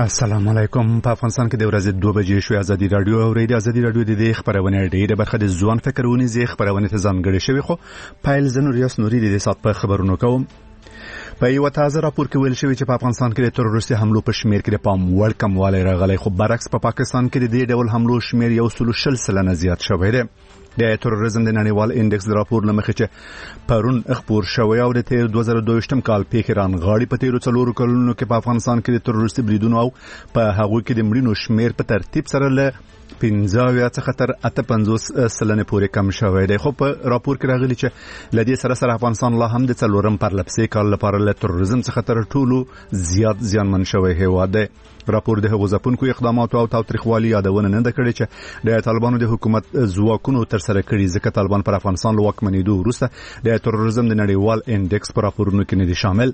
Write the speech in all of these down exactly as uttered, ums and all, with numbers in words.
السلام علیکم. په افغانستان کې د ورځې دوه بجې شوې. ازادي رادیو او ریډیو ازادي رادیو د دې خبرونه ډېره برخه د ځوان فکرونې زی خبرونه ته ځانګړې شوی، خو پایل زنور یاس نوري د دې سات په خبرونو کوم. په یو تازه راپور کې ویل شوی چې په افغانستان کې د تروریستي حملو په شمیر کې د پام وړ کموالی راغلی، خو برعکس په پا پاکستان کې د دې ډول حملو شمیر یو سل شل سلنه زیات شوی دی. د تروریزم د نړیوال انډکس د راپور لمخې چې پرون خبر شوی او د تیر دوه زره دوه یم کال پیښې رانغاړي په تیرو څلورو کلونو کې په افغانستان کې د تروریستي بریدونو او په هغوی کې د مړینو شمیر په ترتیب سره له پنځه څخه تر اته پنځوس سلنه پورې کم شوی دی. خو په راپور کې راغلي چې لدې سره سره افغانستان لا هم د څلورم پرلپسې کال لپاره له تروریزم څخه تر ټولو زیات زیانمن شوی هیواد دی. راپور د هغو ځپونکو اقداماتو او تاوتریخوالي یادونه نه ده کړې چې د طالبانو د حکومت ځواکونو تر سره کړي، ځکه طالبان پر افغانستان له واکمنېدو وروسته د تروریزم د نړیوال انډکس په راپورونو کې نه دي شامل.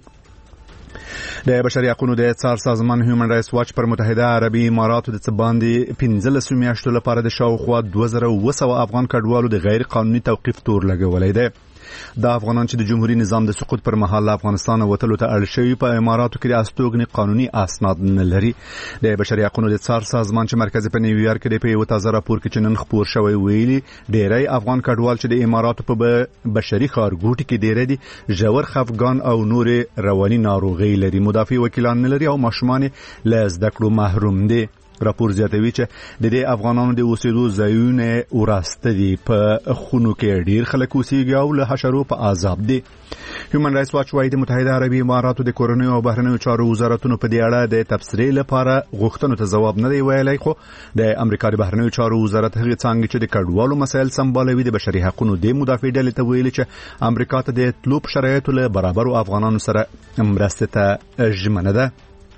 د بشري حقوقو د څار سازمان هیومن رایټس واچ پر متحده عربي اماراتو د باندې پنځلس میاشتو لپاره د شاوخوا دوه زره اوه سوه افغان کډوالو د غیر قانوني توقيف تور لګولای دی. د افغانان چې د جمهوریت نظام د سقوط پر مهال افغانستان وتلو ته اړ شوی په اماراتو کې د استوګنې قانوني اسناد نه لري. د بشري حقوقو د څار سازمان چې مرکز په نیویارک کې په یو تازه راپور کې چې نن خبر شوی ویلي ډېری افغان کډوال چې د اماراتو په بشري ښارګوټي کې ډېری دي ژور خفګان او نور رواني ناروغي لري، مدافع وکیلان نه لري او ماشومان له زده کړو محروم دي. راپور زیاتوي چې د دې افغانانو د اوسېدو ځایونه وراسته دي، په خونو کې ډیر خلک اوسېږي او له حشرو په عذاب دي. هیومن رایټس واچ وايي د متحده عربي اماراتو د کورنیو او بهرنیو چارو وزارتونو په دې اړه د تبصرې لپاره غوښتنو ته ځواب نه دی ویلی، خو د امریکا د بهرنیو چارو وزارت هغه څنګه چې د کډوالو مسایل سمبالوي د بشري حقوقو د مدافع ډلې ته ویلي چې امریکا ته د تلو په شرایطو له برابرو افغانانو سره مرسته ته ژمنه ده.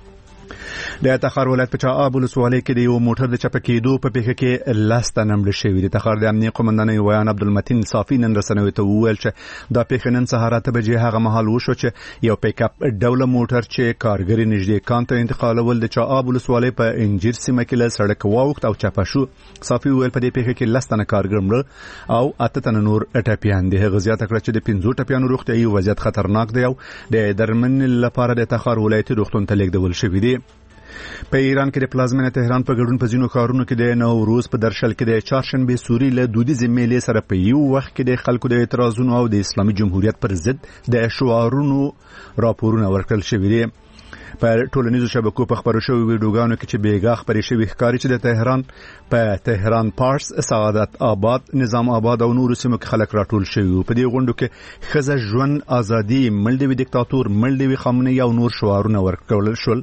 د تخار ولایت په چااب ولسوالۍ کې د یو موټر د چپه کېدو په پیښه کې لس تنه مړه شوي دي. د تخار د امنیه قومندان ویان عبدالمتین صافي نن رسنیو ته وویل چې دا پیښه نن سهار اته بجې هغه مهال وشو چې یو پیک اپ ډوله موټر چې کارګري نږدې کان ته انتقالول د چااب ولسوالۍ په انجیر سیمه کې له سړک واوښت او چپه شو. صافي وویل په دې پیښه کې لس تنه کارګر مړه او اته تنه نور ټپیان دي. هغه زیاته کړه چې د پنځو ټپیانو روغتیايي وضعیت خطرناک دی او د درملنې لپاره د تخار ولایتي روغتون ته لیږدول شوی دی. په ایران کې د پلازمینه تهران په ګډون په ځینو کارونو کې د نوروز په درشل کې د چهارشنبه سوري له دودیزې میلې سره په یو وخت کې د خلکو د اعتراضونو او د اسلامي جمهوریت پر ضد د شعارونو راپورونه ورکړل شوي دي. په ټولنیزو شبکو په خبرو شوی ویډیوګانو کې چې بیګا خبرې شوی ښکاري چې د تهران په تهران پارس، سعادت آباد، نظام آباد او نورو سیمو کې خلک راټول شوي. په دې غونډو کې ښځه ژوند ازادي، مړ دی دیکتاتور، مړ دی خامنه‌ای او نور شعارونه ورکړل شول.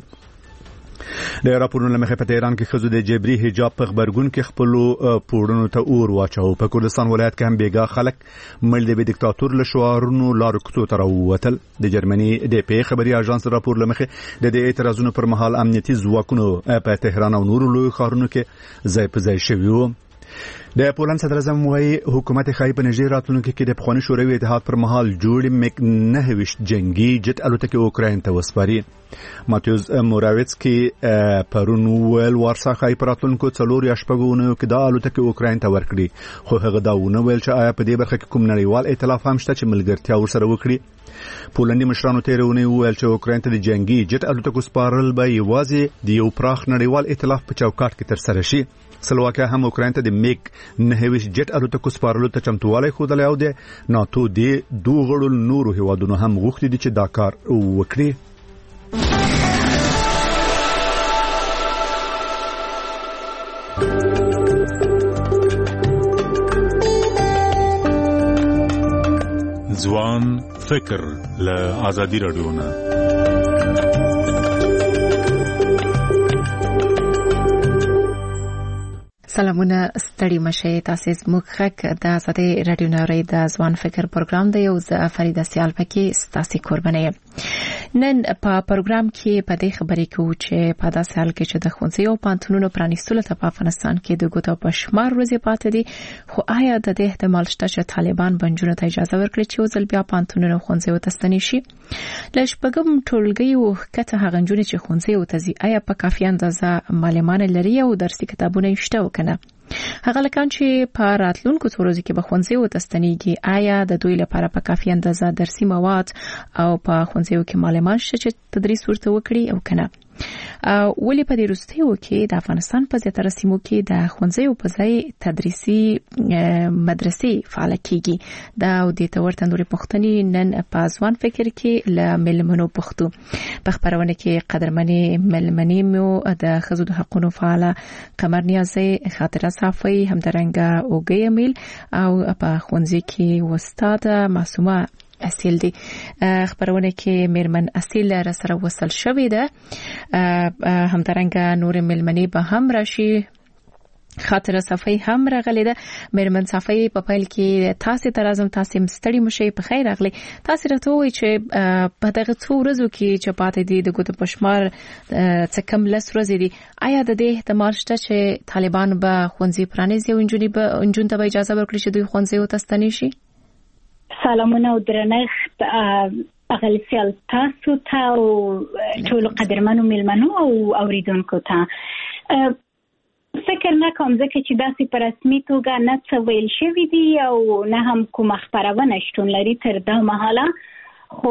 د راپورونو لمخې په تهران کې ښځو د جبري حجاب په خبرګون کې خپل پوړونو ته اور واچو. په کردستان ولایت کې هم بیګا خلک مړ دی دیکتاتور له شعارونو لارو کوڅو ته راووتل. د جرمني د پی خبري اژانس راپور لمخې د دې اعتراضونو پر مهال امنیتي ځواکونو په تهران او نورو لوی ښارونو کې ځای په ځای شوي وو. د پولند صدر اعظم وايي حکومت خای په نږدې راتلونکي کې د پخواني شوروي اتحاد پر مهال جوړ میک نه ویشت جنگي جت الوتکې اوکراین ته وسپاري. ماتیوز موراویتسکی پرون ویل وارسا خای پر راتلونکو څلور یا شپږونو کې د الوتکې اوکراین ته ورکړي، خو هغه دا ونه ویل چې آیا په دې برخه کې کوم نړیوال ائتلاف هم شته چې ملګرتیا ورسره وکړي. پولندي مشرانو تیرونه ویل چې اوکراین ته د جنگي جت الوتکو سپارل به یوازې د یو پراخ نړیوال ائتلاف په چوکاټ کې ترسره شي. سلواکیا هم اوکراین ته د میک نه ویشت جت الوتکو سپارلو ته چمتووالی ښودلی او د ناتو د دوه غړو نورو هیوادونو هم غوښتي دي چې دا کار وکړي. ځوان فکر له ازادي رادیو نه. سلامونه، ستړي مشه. تاسو زموږ خک د ازادي رادیو نړۍ د ځوان فکر پروګرام دی او زه فریده سیال پکې ستاسو قرباني یم. نن په پروګرام کې په دې خبرې کوو چې په داسې حال کې چې د ښوونځیو او پوهنتونونو پرانیستلو ته په افغانستان کې د ګوتو په شمار ورځې پاتې دي، خو آیا د دې احتمال شته چې طالبان بنجونو ته اجازه ورکړي چې یو ځل بیا پوهنتونونو او ښوونځیو ته ستنې شي؟ له شپږم ټولګي او کته هغه نجونې چې ښوونځیو ته ځي آیا په کافي اندازه معلمان لري او درسي کتابونه یې شته وکنه؟ هغه لکان چې په راتلونکو څو ورځو کې به ښوونځیو ته ستنېږي آیا د دوی لپاره په کافي اندازه درسي مواد او په ښوونځیو کې معلمان شته چې تدریس ورته وکړي او کنه؟ ولې په دې وروستیو کې د افغانستان په زیاتره سیمو کې د ښوونځیو په ځای تدریسي مدرسې فعال کیږي دا او د تورته نورې پښتني نن په ځوان فکر کې ل ملمنو پښتو په خبرونه کې قدرمنې ملمنې مو د خزو د حقوقو فعال قمر نیازي خاطره صافي همدارنګه اوګي امیل او په ښوونځي کې استاد معصومه اصل دي خبرونه کې میرمن اصل را سره وصل شوې ده همدارنګه نور ملمنې به هم راشي خاطر صفای هم راغلی ده میرمن صفای په پیل کې تاسو ته راځم تاسو مستړي مشه په خیر راغلی تاسو راته وایي چې په دغه څو ورځو کې چې پاتې دي د ګوتو پښمار څه کم لس ورځې دي آیا د دې احتمال شته چې طالبان به ښوونځي پرانیزي او انجونی به انجون ته اجازه ورکړي چې دوی ښوونځي وتستنی شي سلامونه او درنښت اغلسیال تاسو ته او ټول قدرمنو ملمنو او اوریدونکو ته فکر نکوم ځکه چې داسې په رسمي توګه نه څه ویل شوي دي او نه هم کومه خپرونه شتون لري تر دا مهاله خو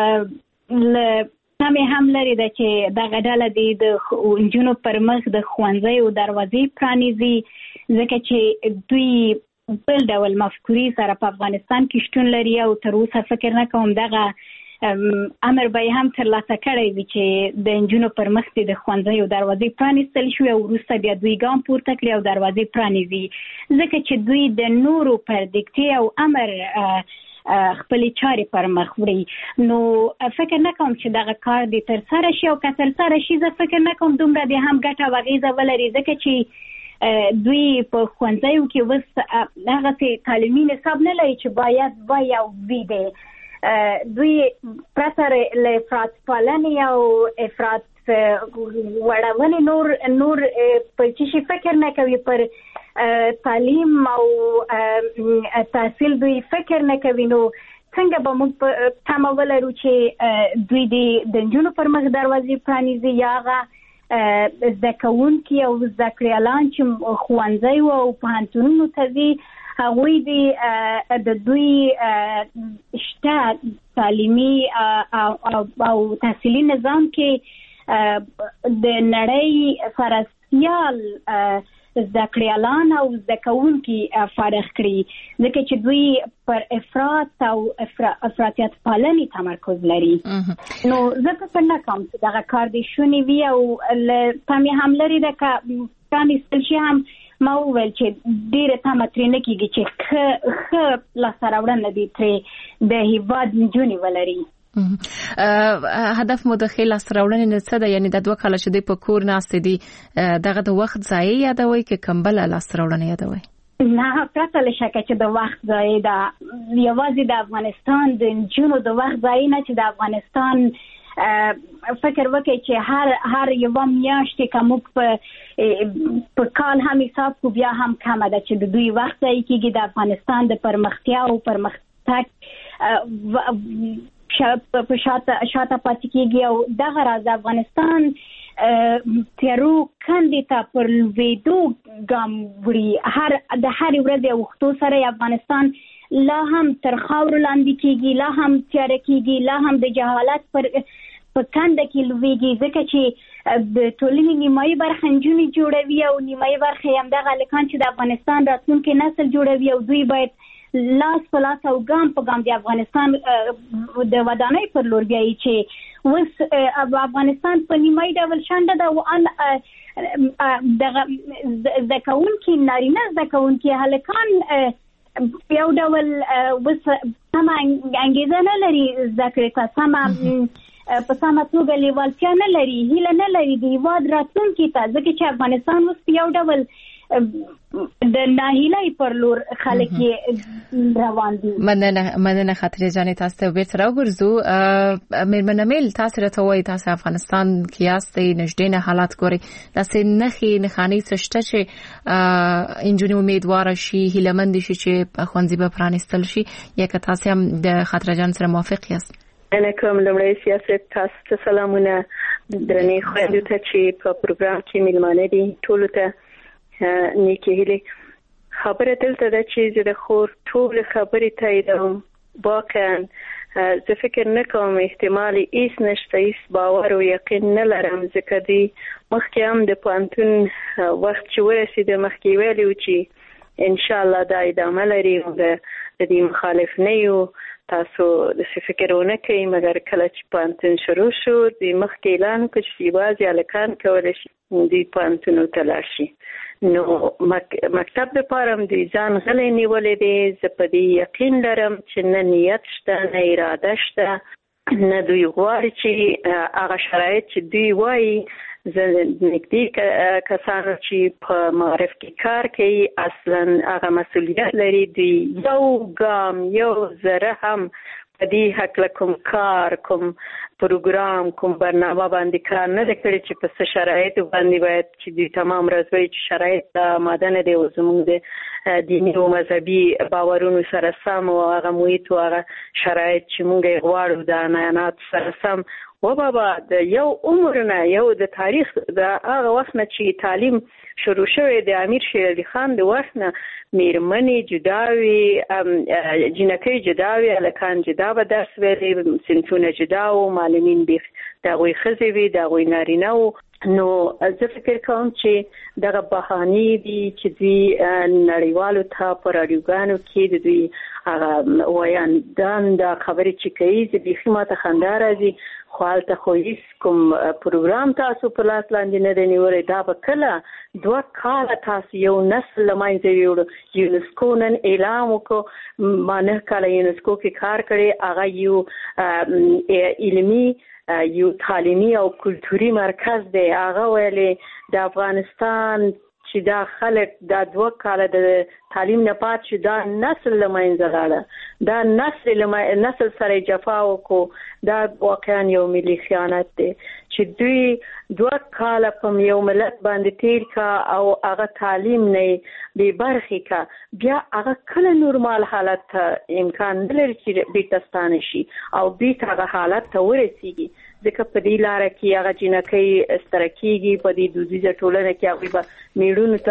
همې هم لري ده چې دغه ډله دې د نجونو پر مخ د ښوونځیو دروازې پرانیزي ځکه چې دوی بل ډول مفکورې سره په افغانستان کې شتون لري او تر اوسه فکر نه کوم دغه امر به هم ترلاسه کړی وي چې د نجونو پر مخ د ښوونځیو دروازې پرانیستل شوې او وروسته بیا دوی ګام پورته کړي او دروازې پرانیزي ځکه چې دوی د نورو پر دیکتې او امر خپلې چارې پر مخ وړي نو فکر نه کوم چې دغه کار دې تر سره شي او که تر سره شي زه فکر نه کوم دومره دې هم ګټه او اغېزه ولري ځکه چې دوی په ښوونځیو کې اوس هغسې تعلیمي نصاب نه لري چې باید وای او وي دی دوی پرته له افراط پالنې او افراط وړونې نور نور په څه شي فکر نه کوي پر تعلیم او تحصیل دوی فکر نه کوي نو څنګه به موږ په تمه ولرو چې دوی د نجونو پر مخ دروازې پرانیزي یا هغه زده کوونکي او زده کړیالان چې ښوونځیو او پوهنتونونو ته ځي هغوی د دوی شته تعلیمي او تحصیلي نظام کې د نړۍ سره سیال زده کړیالان او زده کوونکي فارغ کړي ځکه چې دوی پر افراط او افراطیت پالنې تمرکز لري نو زه فکر نه کوم چې دغه کار دې شونی وي او تمې هم لري ده که پرانیستل شي هم ما وویل چې ډېره تمه ترې نه کېږي چې ښه ښه لاسته راوړنه دې ترې د هېواد نجونې ولري هدف مو د خیل استراوړنې نه څه ده یعنی د دوه کاله چې دی په کور ناستې دي دغه د وخت ضایع یادوي که کمبل استراوړنې یادوي نه پرته له شکه چې د وخت ضایع ده یوازې د افغانستان د نجونو د وخت ضایع نه چې د افغانستان فکر وکړي چې هر هر یوه میاشت که موږ په په کال هم حساب کو بیا هم کمه ده چې د دوی وخت ضایع کېږي د افغانستان د پرمختیا او پرمختګ په شاته شاته پاتې کېږي او دغه راز افغانستان تیارو کندې ته پر لوېدو ګام وړي هر د هرې ورځې اوښتو سره افغانستان لا هم تر خاورو لاندې کېږي لا هم تیاره کېږي لا هم د جهالت پر په کنده کې لوېږي ځکه چې د ټولنې نیمایي برخه نجونې جوړوي او نیمایي برخه یې همدغه هلکان چې د افغانستان راتلونکی نسل جوړوي او دوی باید لاس په لاس او ګام په ګام د افغانستان د ودانۍ پر لور بیایي چې اوس افغانستان په نیمایي ډول شنډه ده او ان دغه زده کوونکي نارینه زده کوونکي هلکان یو ډول اوس سمه انګېزه نه لري زده کړې ته سمه په سمه توګه لیوالتیا نه لري هیله نه لري د هېواد راتلونکي ته ځکه چې افغانستان اوس په یو ډول د ناهیلۍ پر لور خلک روان دي مننه مننه خاطرې جانې تاسو ته بیرته راوګرځو میرمن امیل تاسو راته وایي تاسو افغانستان کې یاستئ نږدې نه حالات ګورئ داسې نښې نښانې څه شته چې نجونې امیدواره شي هیلهمند شي چې ښوونځي به پرانیستل شي یا که تاسو هم د خاطره جان سره موافق یاست انا کوم لمړی سیاست تاسو ته سلامونه درنې خویندو ته چې په پروګرام کې میلمانه دي ټولو ته نیکی هیلی خبره دلته ده چې زه د خور ټول خبرې تاییدوم واقعا زه فکر نه کوم احتمالي هیڅ نشته، هیڅ باور او یقین نه لرم، ځکه دی مخکې هم د پوهنتون وخت چې ورسېده مخکې ویلي و چې ان شاء الله دا ادامه لري او د دې مخالف نه یو، تاسو د فکر ونه کوي. مګر کله چې پوهنتون شروع شو د مخکې اعلان وکړ چې بعضې هلکان کولی شي دوی پوهنتونو ته لاړ شي، نو مک... مکتب دپاره هم دوی ځان غلی نیولی دی. زه په دې یقین لرم چې نه نیت شته نه اراده شته، نه دوی غواړي چې هغه شرایط چې دوی وایي. زه نږدې کسانو چې په معارف کې کار کوي اصلا هغه مسؤلیت لري، دوی یو ګام یو ذره هم په دې هکله کوم کار کوم پروګرام کوم برنامه باندې کار نه دی کړی چې په څه شرایطو باندې باید چې دوی تمام ورځ وایي چې شرایط د آماده نه دی او زموږ د دیني او مذهبي باورونو سره سم او هغه محیط او هغه شرایط چې موږ یې غواړو د عنعناتو سره سم. و بابا د یو عمر نه یو د تاریخ د هغه وخت نه چې تعلیم شروع شوی د امیر شیر علي خان د وخت نه میرمنې جدا وي، جنکۍ جدا وي، هلکان جدا به درس ویلي، صنفونه جدا وو، معلمین به د هغوی ښځې وي د هغوی نارینه وو. نو زه فکر کوم چې دغه بهانې دي چې دوی نړیوالو ته په راډیوګانو کې د دوی هغه ویاندان دا خبرې چې کوي زه بیخي ماته خندا راځي، خو هلته خو هېڅ کوم پروګرام تاسو په لاس لاندې نه دی نیولی. دا به کله دوه کاله تاسو یو نسل له منځه یوړو. یونسکو نن اعلان وکړو، ما نه کاله یونسکو کې کار کړی، هغه یو علمي یو تعلیمي او کلتوري مرکز دی. هغه ویلي د افغانستان چې دا خلک دا دوه کاله د تعلیم نه پات شو، دا نسل له منځه لاړه، دا نسل نسل سره جفا وکړو. دا واقعا یو ملي خیانت دی چې دوی دوه کاله په یو ملت باندې تیر کا او هغه تعلیم نه بې برخې کا، بیا هغه کله نورمال حالت ته امکان نه لري چې بیرته ستانه شي او بیرته هغه حالت ته ورسیږي. ځکه په دې لاره کې هغه جنکۍ ستره کېږي، په دې دودیزه ټولنه کې هغوی به میړونو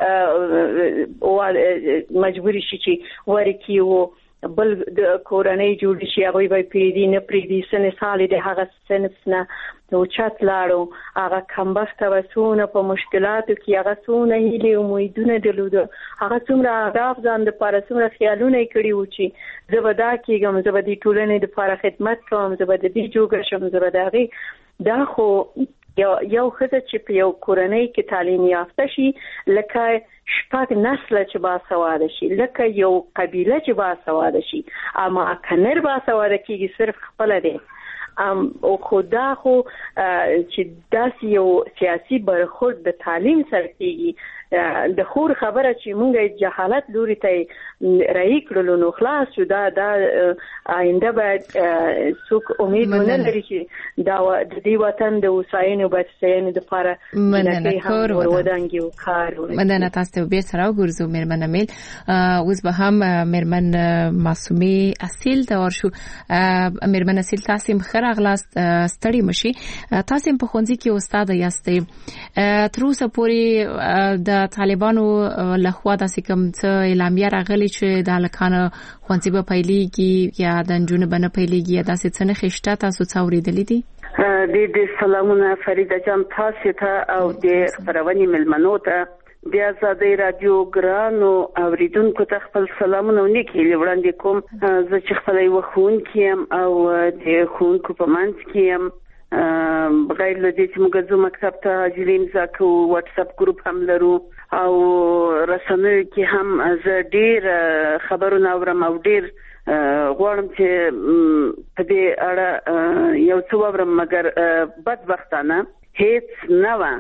ته مجبوري شي چې ورکي و بل د کورنۍ جوړ شي، هغوی به پرېږدي نه پرېږدي. څه مثال د هغه صنف نه اوچت لاړو، هغه کمبخته به څونه په مشکلاتو کې هغه څونه هیلې او امیدونه درلوده، هغه څومره اهداف ځان دپاره څومره خیالونه یې کړي وو چې زه به دا کېږم، زه به دې ټولنې دپاره خدمت کوم، زه به د دې جوګه شم، زه به د هغې. دا خو یو یو ښځه چې په یو کورنۍ کې تعلیم یافته شي، لکه شپږ نسله چې باسواده شي، لکه یو قبیله چې باسواده شي، اما کنر باسواده کېږي صرف خپله دی. او خو دا خو چې داسې یو سیاسي برخورد د تعلیم سره کېږي، د خور خبره چې مونږ جهالت لوري ته رایې کړلو نو خلاص شو. دا دا آینده باید څوک امید ونه لري چې دا د دې وطن د هوساینې او بچیانو دپاره مننه کار ودانګي او کار مننه. تاسو ته بیرته راوګرځو مېرمن امیل. اوس به هم مېرمن معصومې اصیل ته ورشو. مېرمن اصیل تاسو هم راغلاست، ستړي مشي. تاسو په ښوونځي کې استاد یاستئ، تر اوسه پورې د طالبانو لخوا داسې کوم څه اعلامیه راغلي چې د هلکانو ښوونځي به پیلېږي یا د نجونو به نه پیلېږي یا داسې څه نښې شته؟ تاسو څه اورېدلي دي؟ د دې سلامونه فریده جان تاسو ته او د خبرونې مېلمنو ته د آزادۍ رادیو ګرانو اوریدونکو ته خپل سلامونه او نیکې هیلې وړاندې کوم. زه چې خپله یوه ښوونکې یم او د ښوونکو په منځ کې یم، بغیر له دې چې موږ ځو مکتب ته حاضري امضا کوو، واټساپ ګروپ هم لرو او رسنیو کې هم زه ډېر خبرونه اورم او ډېر غواړم چې په دې اړه یو څه واورم، مګر بدبختانه هیڅ نه وه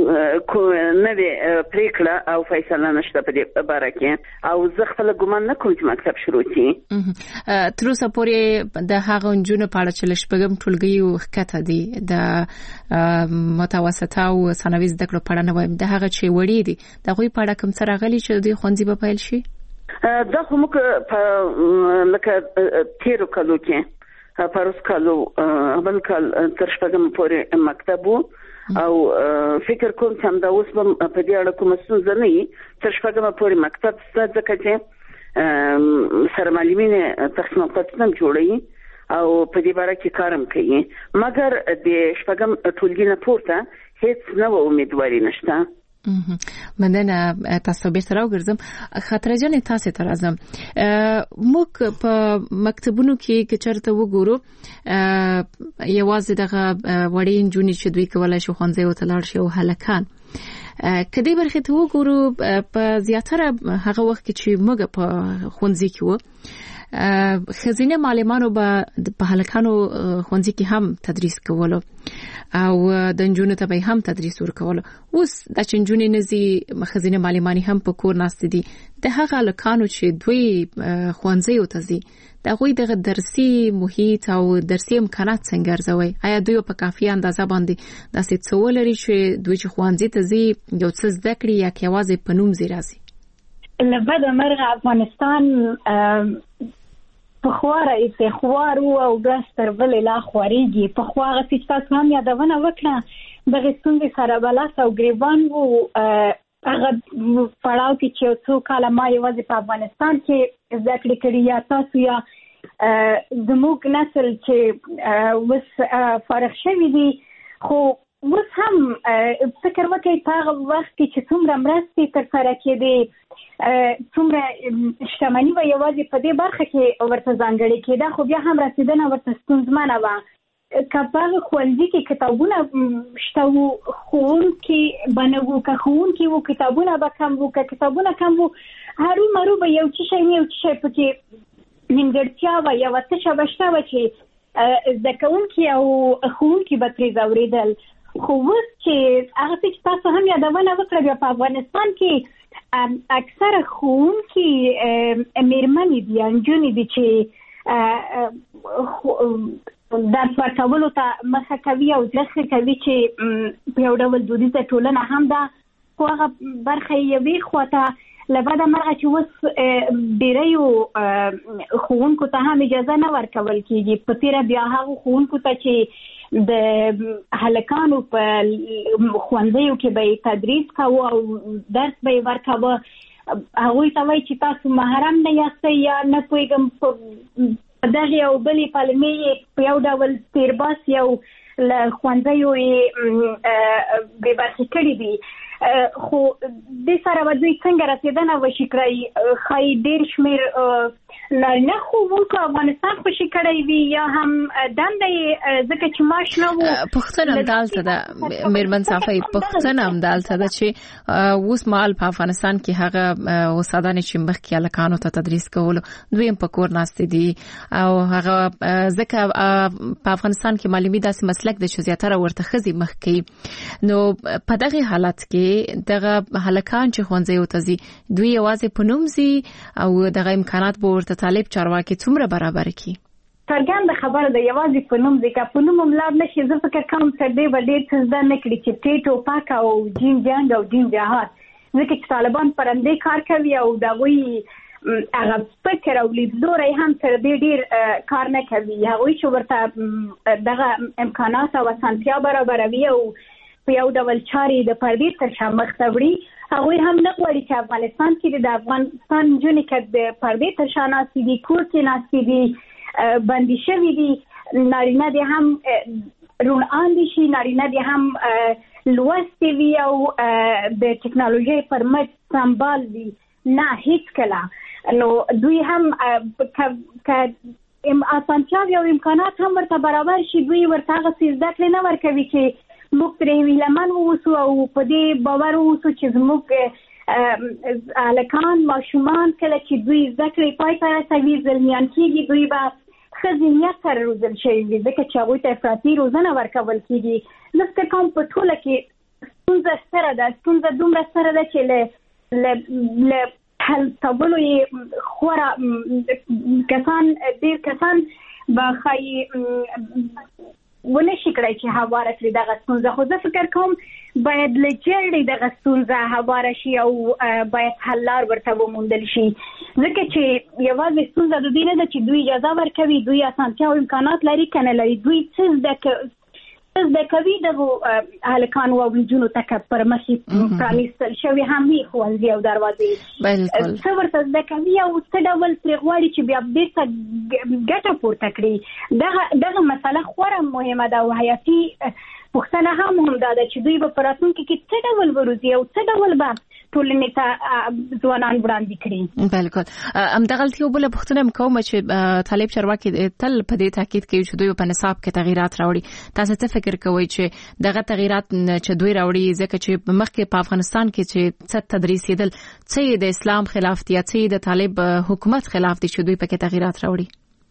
نوې پریکړه او فیصله نشته په دې باره کې، او زه خپل ګمان نه کوم چې مکتب شروع شي. تر اوسه پورې د هغه نجونو په اړه چې له شپږم ټولګي ښکته دي د متوسطه او ثانوي زده کړو په اړه نه وایم، د هغه چې وړې دي د هغوی په اړه کوم څه راغلي چې دوی ښوونځي به پیل شي؟ دا خو موږ په لکه تیرو کالو کې پروس کالو بل کال تر شپږم پورې مکتب وو او فکر کوم چې همدا اوس به په دې اړه کومه ستونزه نه وي. تر شپږمه پورې مکتب شته، ځکه چې سره معلمین تقسیم اوقات هم جوړوي او په دې باره کې کارم کوي مګر د شپږم ټولګي نه پورته هیڅ نو امیدواري نشته. مننه تاسو به سره وګرځم. خاطر جان تاسو ته راځم. موږ په مکتبونو کې چې چرته وګورو یوازې دغه وړي انجونی چې دوی کولای شي خوانځي او تلار شي او هلکان کدی برخه ته وګورو په زیاتره هغه وخت چې موږ په خوانځي کې وو خزینه معلمانو به په هلکانو خوانځي کې هم تدریس کولو او د انجونو ته به هم تدریس ورکول. اوس د چنجونی نزي خزینه معلمانی هم په کور ناست دي د هغه هلکانو چې دوی خوانځي او تزي د غوي د درسي محیط او درسي امکانات څنګه ارزوي؟ آیا دوی په کافي اندازه باندې د څه ولري چې دوی چې خوانځي تزي یو څه زده کړي یا کېوازي په نوم زی راځي؟ لبد مرغ افغانستان په خواره ایسه خوارو او ګستر ولې لا خواريږي په خواره چې تاسو هم یادونه وکړه د غستونې سره بلاس او گریوان وو هغه پړاو کې چې څو کاله ما یوازې په افغانستان کې ذکر کړی یا تاسو یا زموږ نسل چې وس فارغ شوی دي خو وس هم فکر وکړئ په هغه وخت کې چې څومره مرستې تر سره کېدې څومره شتمني و یوازې په دې برخه کې ورته ځانګړې کېده خو بیا هم رسیدنه ورته ستونزمنه وه. که په ښوونځي کې کتابونه شته وو ښوونکي به نه وو که ښوونکي وو کتابونه به کم وو که کتابونه کم وو هرو مرو به یو څه شی نه یو څه شی پکې نیمګړتیا وه یوه تشه به شته وه چې زده کوونکي او ښوونکي به ترې ځورېدل. خو اوس چې هغه څه چې تاسو هم یادونه وکړه بیا په افغانستان کې اکثره ښوونکي مېرمنې دي نجونې دي چې درس ورکولو ته مخه کوي او لږ کوي چې په یو ډول دودیزه ټولنه هم ده خو هغه برخه یې یوې خواته له بده مرغه چې اوس ډېریو ښوونکو ته هم اجازه نه ورکول کېږي. په تېره بیا هغو ښوونکو ته چې د هلکانو په ښوونځیو کې به یې تدریس کوو او درس به یې ورکوه هغوی ته وایي چې تاسو محرم نه یاستئ یا نه پوهېږم په دغې او بلې پلمې یې په یو ډول تېرباس یو له ښوونځیو یې بې برخې کړي دي. خو دې سره به دوی څنګه رسېدنه وشي کړئ ښایي ډېر شمېر نارینه ښوونکو افغانستان خوشي کړی وي یا هم دنده یې ځکه چې معاش نه وو. پوښتنه همدالته ده مېرمن صافۍ پوښتنه همدالته ده چې اوس مهال په افغانستان کې هغه استادانې چې مخکې هلکانو ته تدریس کولو دوی هم په کور ناستې دي او هغه ځکه په افغانستان کې معلومي داسې مسلک دی چې زیاتره ورته ښځې مخ کوي نو په دغه حالت کې دغه هلکان چې ښوونځیو ته ځي دوی یوازې په نوم ځي او دغه امکانات به ورته طالب چارواکي څومره برابر کړي؟ څرګنده خبره ده یوازې په نوم دی که په نوم هم لاړ نه شي زه فکر کوم تر دې به ډېر څه زده نه کړي چې ټې ټوپک او جین جنګ او جین جهاد ځکه چې طالبان پر همدې کار کوي او د هغوی هغه فکر او لیدلوری هم تر دې ډېر کار نه کوي. هغوی چې ورته دغه امکانات او اسانتیا برابروي او په یو ډول چارې د پردې تر شا مخ ته وړي هغوی هم نه غواړي چې افغانستان کې د افغانستان نجونې که د پردې تر شا ناستې دي کور کې ناستې دي بندي شوي دي نارینه دې هم روڼاندې شي نارینه دې هم لوستې وي او د ټکنالوژۍ پر مټ سمبال وي نه هیڅ کله نو دوی هم که اسانتیاوې او امکانات هم ورته برابر شي دوی ورته هغسې زده کړې نه ورکوي چې موږ پرې هیلهمن واوسو او په دې باور واوسو چې زموږ هلکان ماشومان کله چې دوی زده کړې پای ته رسوي زلمیان کېږي دوی به ښه ذهنیت سره روزل شوي وي ځکه چې هغوی ته افراطي روزنه ورکول کېږي. زه فکر کوم په ټوله کې ستونزه ستره ده ستونزه دومره ستره ده چې له حل کولو یې خورا کسان ډېر کسان به ښایي ونشي کړی چې هواره کړي دغه ستونزه خو زه فکر کوم باید له جړې دغه ستونزه هواره شي او باید حل لار ورته وموندل شي ځکه چې یوازې ستونزه د دې نه ده چې دوی اجازه ورکوي دوی اسانتیا او امکانات لري که نه لري دوی څه زده د کوي دغه هلکان او جنونو ته پر مخې پرانیستل شوی هم وي خوندې او دروازې بالکل څو ورته د کوي او څه ډول پرغواړي چې بیا بیرته ګټه پورته کړي دغه دغه مسله خورا مهمه ده او حیاتي پوښتنه هم هم دا ده چې دوی په راتلونکي کې څه ډول وروزي او څه ډول به ټولنې ته ځوانان وړاندې کړي. بالکل همدغلته یو بله پوښتنه هم کوم چې طالب چارواکي تل په دې تاکید کوي چې دوی په نصاب کې تغیرات راوړي. تاسو څه فکر کوئ چې دغه تغیرات چې دوی راوړي ځکه چې مخکې په افغانستان کې چې څه تدریس یدل څه د اسلام خلاف دي څه د طالب حکومت خلاف دي چې دوی پکې تغیرات راوړي؟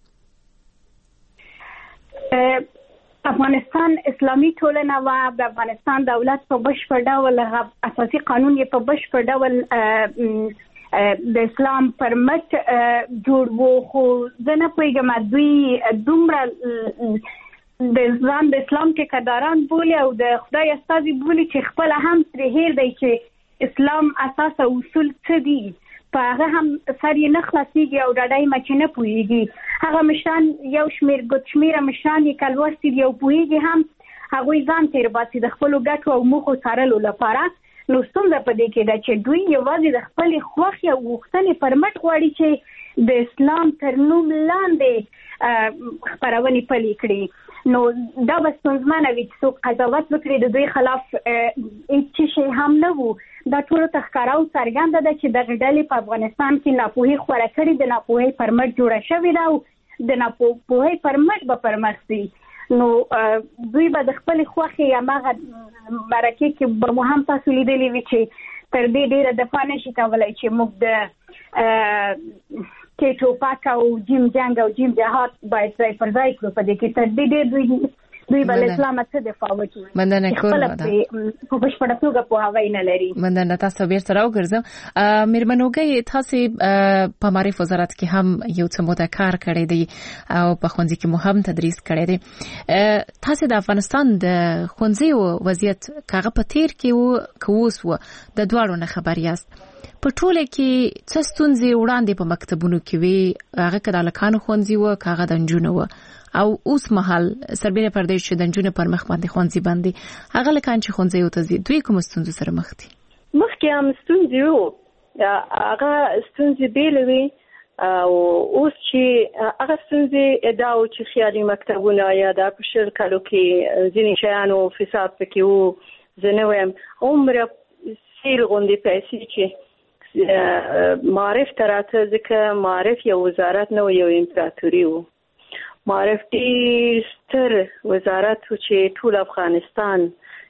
افغانستان اسلامي ټولنه و د افغانستان دولت په بشپړ ډول اساسي قانون یې په بشپړ ډول د اسلام پر مټ جوړ وو خو زه نه پوهیږم دوی دومره د ځان د اسلام کې قداران بولي او د خدای استازي بولي چې خپل هم ترې هیر دی چې اسلام اساس او اصول څه دي په هغه هم سر یې نه خلاصېږي او ډاډای مچ نه پوهیږي. هغه مشان یو شمیر ګوت شمیره مشان یې کلوستي دی او پوهیږي هم هغوی ځان تیر باسي د خپلو ګټو او موخو څارلو لپاره. نو ستونزه په دې کې ده چې دوی یوازې د خپلې خوښې او غوښتنې پر مټ غواړي چې د اسلام تر نوم لاندې خپرونې پلي کړي. نو دا به ستونزمنه وي چې څوک قضاوت وکړي د دوی خلاف هیڅ شی هم نه وو. دا ټولو ته ښکاره او څرګنده ده چې دغه ډلې په افغانستان کې ناپوهي خوره کړې د ناپوهۍ پر مټ جوړه شوې ده او د ناپوهۍ پر مټ به پر مخ ځي. نو دوی به د خپلې خوښې هماغه مرکې کې به مو هم تاسو لیدلي وي چې تر دې ډېره دفاع نشي کولی چې موږ د کې ټوپک او جیم جنګ او جیم جهاد باید ځای پر ځای کړو. په دې کې تر دې ډېر دوی دوی بل اسلام څه دفاع وکړي. مننه کوم دا په بشپړه توګه په هغه نه لري. مننه تاسو بیرته راوګرځم. میرمنوګي تاسو په معرف وزارت کې هم یو څه موده کار کړی دی او په ښوونځي کې مو هم تدریس کړی دی. تاسو د افغانستان د ښوونځي وضعیت کاغه په تیر کې وو کووس وو د دواړو نه خبر یاست. په ټوله کې څه ستونزې وړاندې په مکتبونو کې وي هغه کله لکانو ښوونځي وو کاغه د نجونو وو او اوس مهال سربېره پردې چې د نجونو پر مخ باندې ښوونځي باندې هغه لکان چې ښوونځي وته ځي دوی کوم ستونزې سره مخ دي؟ مخکې هم ستونزې وو هغه ستونزې بیلې وي او اوس چې هغه ستونزې دا و چې خیالي مکتبونه یا دا په شل کالو کې ځینې شیانو فساد پکې وو زه نه وایم عمره سیل غوندې پیسې چې معرف ته راته ځکه معرف یو وزارت نه و یو امپراتوري و. معرف ډېر ستر وزارت و چې ټول افغانستان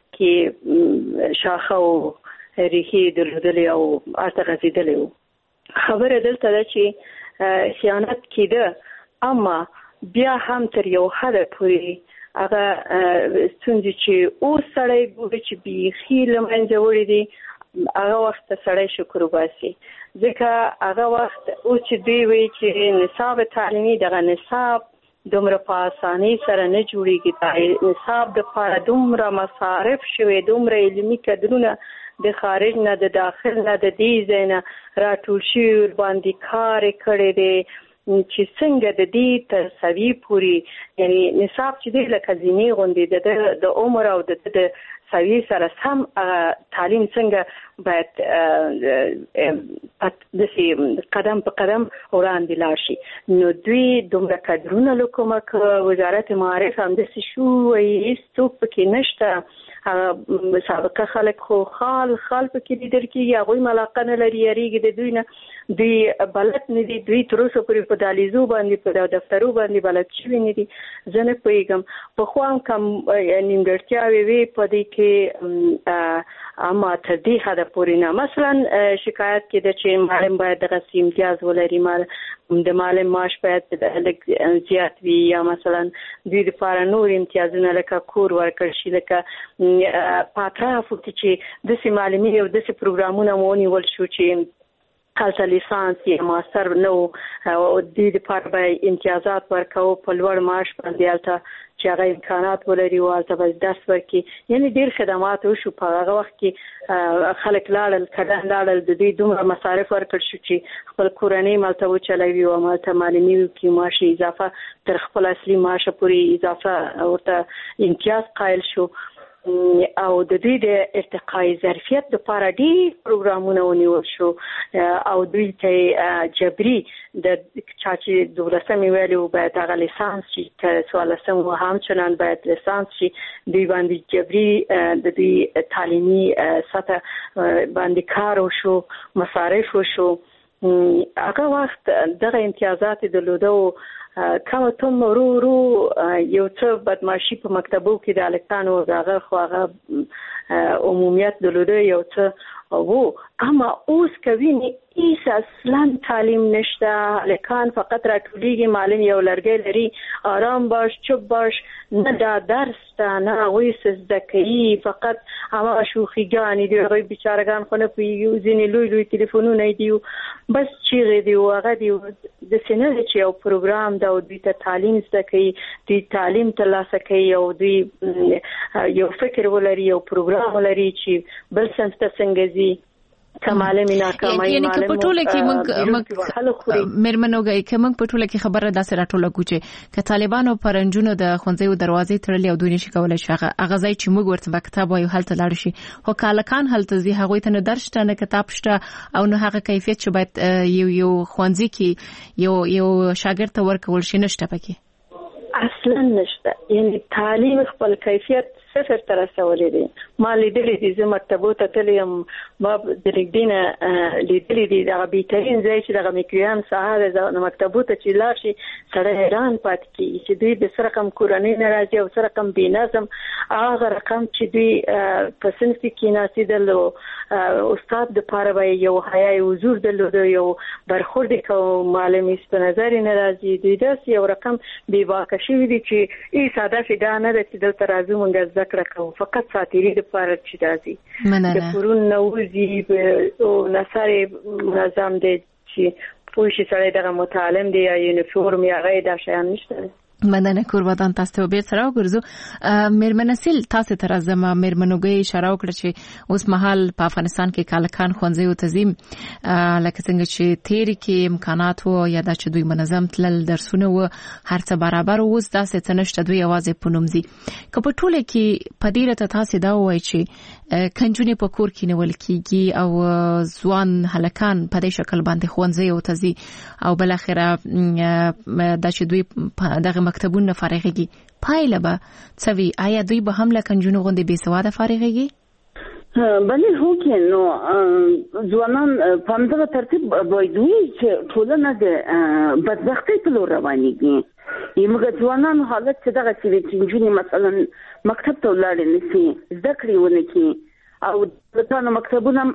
کې شاخه او ریښې درلودلې او ارته غځېدلې وو. خبره دلته ده چې خیانت کېده اما بیا هم تر یو حده پورې هغه ستونزې چې اوس سړی ګوري چې بیخي له منځه وړي دي هغه وخت سړی شکر وباسي ځکه هغه وخت اوس چې دوی وایي چې نصاب تعلیمي دغه نصاب دومره په اسانۍ سره نه جوړېږي. دا نصاب دپاره دومره مصارف شوي دومره علمي کدرونه د خارج نه د داخل نه د دې ځای نه راټول شوي ورباندې کار یې کړی دی چې څنګه د دې تر سوي پورې یعنی نصاب چې دی لکه زینې غوندې د عمر او د د سوي سره سم تعلیم څنګه باید داسې قدم په قدم وړاندې لاړ شي. نو دوی دومره کدرونه له کومه وزارت معارف همداسې شو وایي هېڅوک پکې نشته سابقه خلک خو خال خال پکې لیدل کېږي هغوی ملاقه نه لري یارېږي د دوی نه دوی بلد نه دي دوی تر اوسه پورې په دهلیزو باندې په دفترو باندې بلد شوي نه دي. زه نه پوهېږم پخوا هم کم نیمګړتیاوې وې په دې کې اما تر دې حده پورې نه. مثلا شکایت کېده چې معلم باید دغسې امتیاز ولري د معلم معاش باید لږ زیات وي یا مثلا دوی دپاره نور امتیازونه لکه کور ورکړل شي لکه په اطرافو کې چې داسې معلمي او داسې پروګرامونه مو ونیول شو چې هلته لیسانس یا ماستر نو او د دې لپاره به امتیازات ورکو په لوړ معاش باندې هلته چې هغه امکانات ولري او هلته به درس ورکړي. یعنې ډېر خدمات وشو په هغه وخت کې خلک لاړل کډن لاړل د دوی دومره مصارف ورکړل شو چې خپل کورنۍ مالته وچلوي او مالته معلمي وکړي معاش اضافه تر خپل اصلي معاش پورې اضافه ورته امتیاز قایل شو او د دوی د ارتقای ظرفیت لپاره ډېر پروګرامونه ونیول شو او دوی ته جبري د چا چې دولسمې ویلي و باید هغه لیسانس شي که څوارلسم و همچنان باید لیسانس شي دوی باندې جبري د دوی تعلیمي سطح باندې کار وشو مصارف وشو. هغه وخت دغه امتیازات درلوده و کله تم رو رو یو څه بدمعشي په مکتبو کې د الکتانو دغه خو هغه عمومیت درلوده یو څه وو اما اوس کوي ایس اصلا تعلیم نشته لکان فقط راټولیږي معلم یو لرګی لري آرام باش چوپ باش نه دا درس ته نه وایس زدکي فقط اما شوخیګانی دی غوي بیچارهګان خو نه پیږي ځینې لوی لوی ټلیفونونه دی بس چیرې دی هغه دی د سینل چې یو پروګرام دا دوی ته تعلیم زدکي دوی تعلیم ترلاسه کوي او دوی یو فکر ولري یو پروګرام ولري چې بل سنت څنګه زی کماله مینا کمای یعنی که په ټوله کې موږ مرمنوګي که موږ په ټوله کې خبره داسې راټوله کوچې ک طالبانو پرنجونو د خونځي دروازې تړلې او دوی نشي کولای شي هغه ځای چې موږ ورته کتاب وایو هلته لاړ شي خو کالکان هلته زی هغه ته نه درشته نه کتاب شته او نه هغه کیفیت چې باید یو یو خونځي کې یو یو شاګرد ته ورکول شي نشته پکې اصلا نشته. یعنی تعلیم خپل کیفیت صفر تر رسولې دي. ما لیدلې دي زه مکتبو ته تلم ما د لیدنه لیدلې دي د بهترین ځای چې د میکریان ساحه د مکتبو ته چې لاړ شي سره حیران پات کی چې دوی د سره کم کورنۍ ناراضي او سره کم بینظم هغه رقم چې دوی په صنف کې ناسیدل او استاد د پاره وي یو حیا حضور د یو برخورد کو معلم است نظر ناراضي دوی داس یو رقم بي واکشي دي چې ای ساده فدا نه د چې د ترازو مونږ ذکر کوو فقط ساتيري د پاره چې دازي د پرون نوځي او نصر منظم دي چې پوښي سره دغه متعلم دی یا یونیفورم یا غیر د شیان نشته. مننه قربان تاسو ته به سره وګرځو میرمنسل تاسو تر ازمه میرمنوګي اشاره وکړه چې اوس مهال په افغانستان کې کالکان خونځي او تنظیم لکه څنګه چې تیر کې امکانات وو یا د چې دوی منظم تلل درسونه وو هر څه برابر اوس داسې تنشته دوی आवाज پونومزي که په ټوله کې پدیره تاسو دا وایي چې کنجونې په کور کې نیول کیږي او ځوان هلکان په دې شکل باندې خونځي او تزي او بل اخره د چې دوی دغه مکتبونه فارغيږي پایله به څوي آیا دوی به هم لکنجونو غوندي بي سواده فارغيږي؟ بلې هو کې نو ځوانان په همدغه ترتیب وایي چې ټولنه د بدبختۍ په لور روانېږي. یمګه ځوانان حالت چې دغه چې جنونی مثلا مکتب ته ولاړ نشي زده کړې ونه کوي او د مکتبونو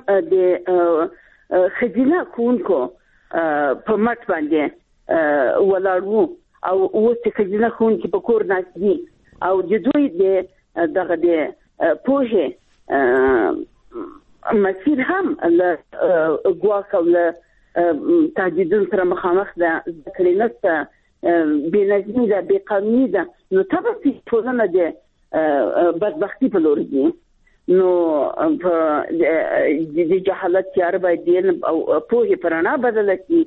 د خزینه کوونکو په مټ باندې ولاړو او اوس چې خزینه کوونکو په کور ناشي او د دوی د دغه د پوهه مسیر هم له ګواکه له تهدیدونو سره مخامخ ده ذکر نشته بنظمي ده بقانوني ده نو تاسو ټولنه د بدبختی په لور دي نو په د جهالت تیار باندې او پوهه پرانا بدل کی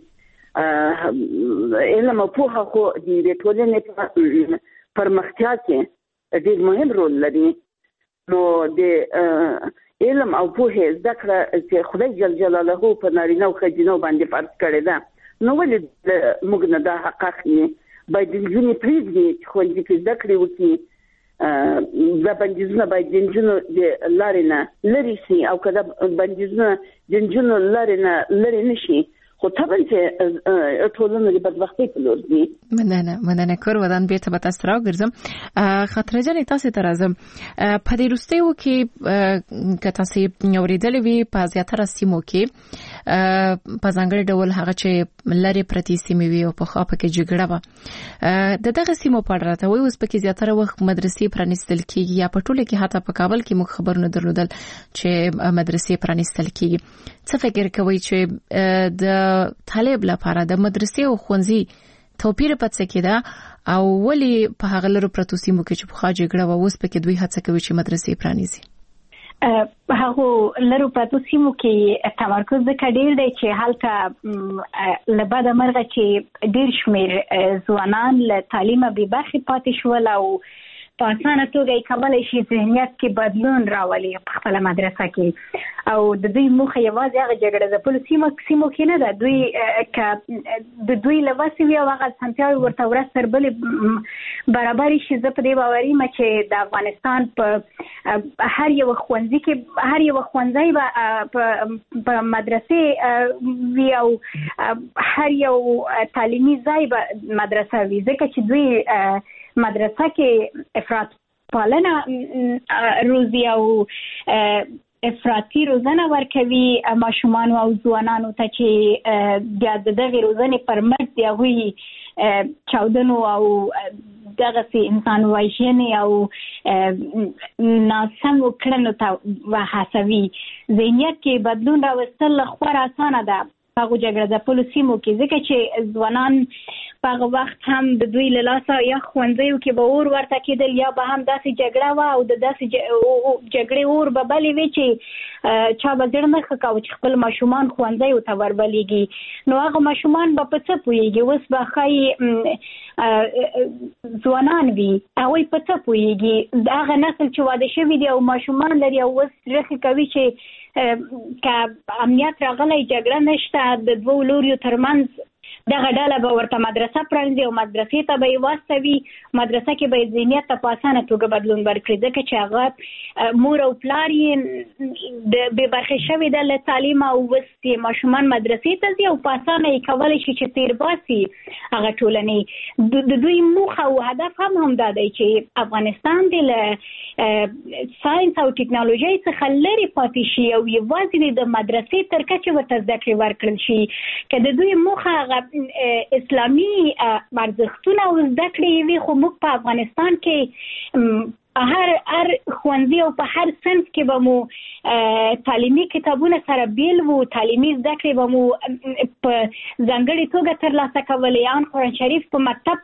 علم او پوهه خو د ټولنې په پرمختیا کې ډېر مهم رول لري. نو د علم او پوهه ذکر چې خدای جل جلاله په نارینه او خجینو باندې فرض کړی ده نو ولې موږ نه دا حقیقت نه باید د ژوند پریږدي چې خو دې ذکر وکړي دا بندیزونه باید د جنونو د لارې نه لري شي او کله بندیزونه د جنونو لارې نه لري نشي خو طبعا چې ټولنه د بدبختۍ په لور دي. مننه مننه کور ودان بیرته به تاسو راګرځم خاطر جان تاسو ته راځم په دې وروستیو کې که تاسو اوریدلې وي په زیاتره سیمو کې په ځانګړي ډول هغه چې لری پرتی سیمې وي او په خاپه کې جګړه و د دغه سیمو په اړه راته وایي اوس په کې زیاتره وخت مدرسې پرانیستل کیږي یا په ټوله کې حتی په کابل کې موږ خبرونه درلودل چې مدرسې پرانیستل کیږي. څه فکر کوي چې د طالب لپاره د مدرسې او ښوونځي توپیر په څه کې ده او ولی په هغه لرو پرتو سیمو کې چې په خاجه جګړه و اوس په کې دوی هڅه کوي چې مدرسې پرانیزي؟ هغه لرو پرتو سیمو کې تمرکز وکړي دی چې حالته لباده مرغه چې ډیر شمیر ځوانان له تعلیمه به برخه پاتې شول او په اسانه توګه کولای شي ذهنیت کې بدلون راولي په خپل مدرسه کې او د دوی مخه یوازې هغه جګړه د پولیسو سیمو کې نه ده. دوی ک د دوی لواسي وی هغه سنتیاوي ورته ورسره بل برابر شي. زه په دې باوري م چې د افغانستان په هر یو ښوونځي کې هر یو ښوونځي په مدرسې وی او هر یو تعلیمي ځای به مدرسه وي ځکه چې دوی مدرسه کې افراط پالنه روزي او افراطي روزنه ورکوي ماشومان او ځوانانو ته چې بیا د دغه روزنې پر مټ دی هغوی چاودنو او دغه سي انسان وژنې او ناسم کړنو ته هڅوي. ذهنیت کې بدلون راوستل خورا اسانه ده هغه جګړه د پولیسو کې ځکه چې ځوانان په هغه وخت هم د دوی له لاسه یا ښوونځیو کې به اور ورته کېدل یا به هم داسې جګړه وه او د داسې جګړې اور به بلې وي چې چا به زړه نه ښه کاوه چې خپل ماشومان ښوونځیو ته وربلېږي. نو هغه ماشومان به په څه پوهېږي؟ اوس به ښایي ځوانان وي هغوی په څه پوهېږي؟ هغه نسل چې واده شوي دي او ماشومان لري او اوس رخې کوي چې که امنیت راغلی جګړه نشته د دوو لوریو ترمنځ دغه ډله به ورته مدرسه پرانیزي او مدرسې ته به یې واستوي. مدرسه کې به یې ذهنیت ته په اسانه توګه بدلون ورکړي ځکه چې هغه مور او پلار یې د بې برخې شوې ده له تعلیم او اوس یې ماشومان مدرسې ته ځي او په اسانه یې کولی شي چې تیر باسي هغه ټولنې. د دوی موخه او هدف هم همدا دی چې افغانستان دی له ساینس او ټکنالوژۍ څخه لرې پاتې شي او یوازې د مدرسې تر کچې ورته زده کړې ورکړل شي. که د دوی موخه هغه اسلامي ارزښتونه او زده کړې وي خو موږ په افغانستان کې هر هر ښوونځي او په هر صنف کې به مو تعلیمي کتابونه سره بیل وو تعلیمي زده کړې به مو په ځانګړې توګه ترلاسه کولې. ان قرآن شریف په مکتب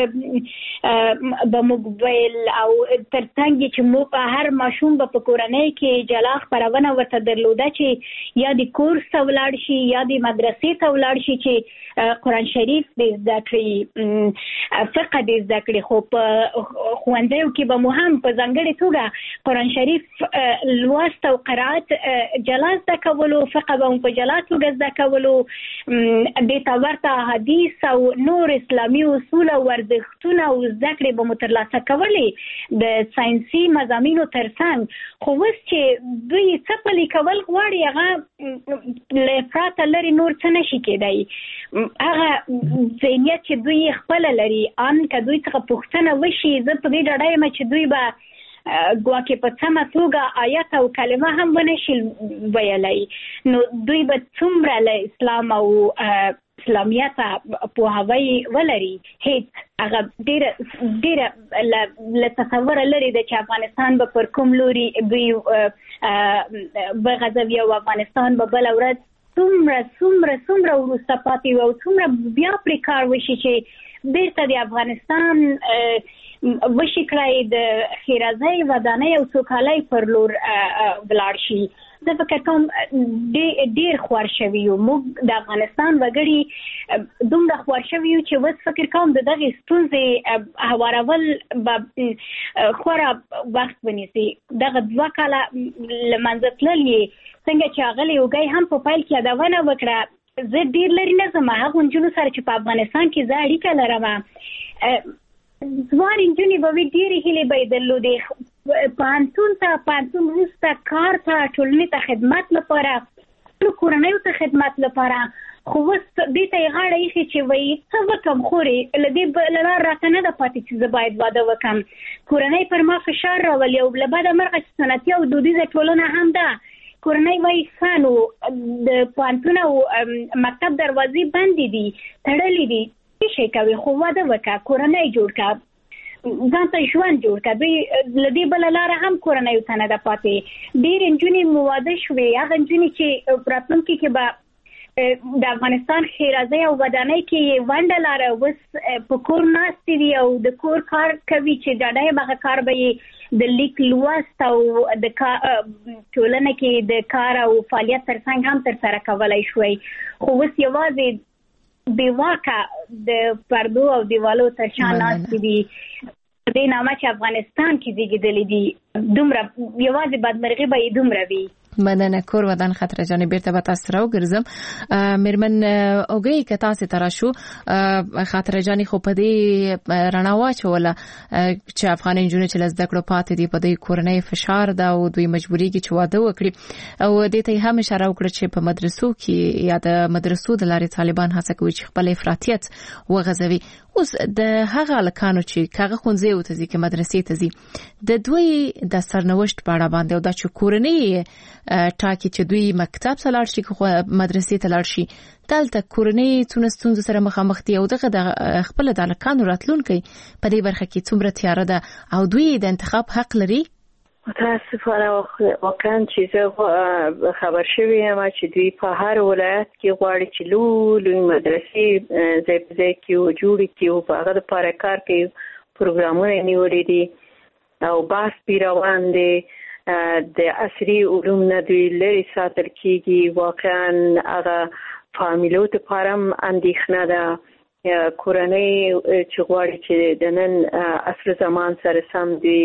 کې به موږ ویل او تر څنګ چې مو په هر ماشوم به په کورنۍ کې جلا خپرونه ورته درلوده چې یا د کورس ته ولاړ شي یا د مدرسې ته ولاړ شي چې قرآن شریف دې زده کړي فقه دې زده کړي. خو په ښوونځیو کې به مو هم په ځانګړې توګه قرآن شریف لوست او قرائت جلا زده کولو فقه به مو په جلا توګه زده کولو دې ته ورته حدیث او نور اسلامي اصول او ارزښتونه او زده کړې به مو ترلاسه کولې د ساینسي مضامینو تر څنګ. خو اوس چې دوی څه پلي کول غواړي هغه له افراطه لرې نور څه نشي کېدی. هغه ذهنیت چې دوی خپله لري ان که دوی څخه پوښتنه وشي زه په دې ډاډه یم چې دوی به ګواکې په سمه توګه آیت او کلمه هم ونشي ویلی. نو دوی به څومره له اسلام او اسلامیت پوهاوی ولري هیڅ هغه ډېره ډېره له تصوره لرې ده چې افغانستان به پر کوم لوري دوی بغځوي او افغانستان به بله ورځ څومره څومره څومره وروسته پاتې وي او څومره بیا پرې کار وشي چې بیرته د افغانستان وشي کړی د ښېرازۍ ودانۍ او سوکالۍ پر لور ولاړ شي. زه فکر کوم ډېر خوار شوي یو موږ د افغانستان وګړي دومره خوار شوي یو چې اوس فکر کوم د دغې ستونزې هوارول به خورا وخت ونیسي. دغه دوه کاله له منځه تلل یې څنګه چې هغه یوګی هم په پیل کې یادونه وکړه زه ډېر لرې نه ځم هغو نجونو سره چې په افغانستان کې زه اړیکه لرم ځوان نجونې به وي ډېرې هیلې به یې درلودې پوهنتون ته پوهنتون وروسته کار ته ټولنې ته خدمت لپاره ټولو کورنیو ته خدمت لپاره. خو اوس دې ته یې غاړه ایښې چې وایي څه وکړم خورې له دې له لار راته نه ده پاتې چې زه باید واده وکړم. کورنۍ پر ما فشار راولي او له بده مرغه چې سنتي او دودیزه ټولنه هم ده کورنۍ وایي خانو د پانتون او مکتب دروازې بندې دي تړلې دي څه شي کوي خو واده وکړه کورنۍ جوړ کړه ځان ته ژوند جوړ کړه دوی له دې بله لاره هم کورنۍ ته نه ده پاتې ډېرې نجونې مو واده شوې هغه نجونې چې راتلونکي کې به د افغانستان ښېرازۍ او ودانۍ کې ونډه لاره اوس په کور ناستې دي او د کور کار کوي چې ډاډه یم هغه کار به یې د لیک لوست او د ټولنه کې د کار او فعالیت ترڅنګ هم ترسره کولی شوی خو اوس یوازې بې واکه د پردو او دیوالو تر شا ناستې دي دې نامه چې افغانستان کې زیږېدلې دي دومره یوازې بدمرغي به یې دومره وي. مننه کور ودان خطر جان بیرته به تاسو راوګرځم میرمن اوګي که تاسو تر شو خطر جان خو په دې رڼا واچوله چې افغان انجونې چې لزده کړو پاتې دي په دې کورنۍ فشار دا او دوی مجبوري کې چې واده وکړي او دې ته هم اشاره وکړه چې په مدرسو کې یا د مدرسو د لارې طالبان هڅه کوي چې خپل افراطیت وغځوي اوس د هغه لکانو چې کاغه خونځي او ته ځي مدرسې ته ځي د دوی د سرنوشت په اړه باندې او د کورنۍ ټاکي چې دوی مکتب ته لاړ شي خو مدرسې ته لاړ شي دلته کورنۍ څونه ستونزو سره مخامخ دي او دغه د خپل د لکانو راتلونکي په دې برخه کې څومره تیاره ده او دوی د انتخاب حق لري. متاسفانه واقعا چې خبر شوی یم چې دوی په هر ولایت کې غواړي چې لوی لوی مدرسې ځای په ځای کې جوړې کړي او په هغه لپاره کار کوي پروګرامونه نیولي دي او بحث پې روان دی د عصري علوم نه دوی لري ساتل کېږي واقعا هغه فامیلو لپاره هم اندېښنه ده کورنۍ چې غواړي چې د نن عصر زمان سره سم دوی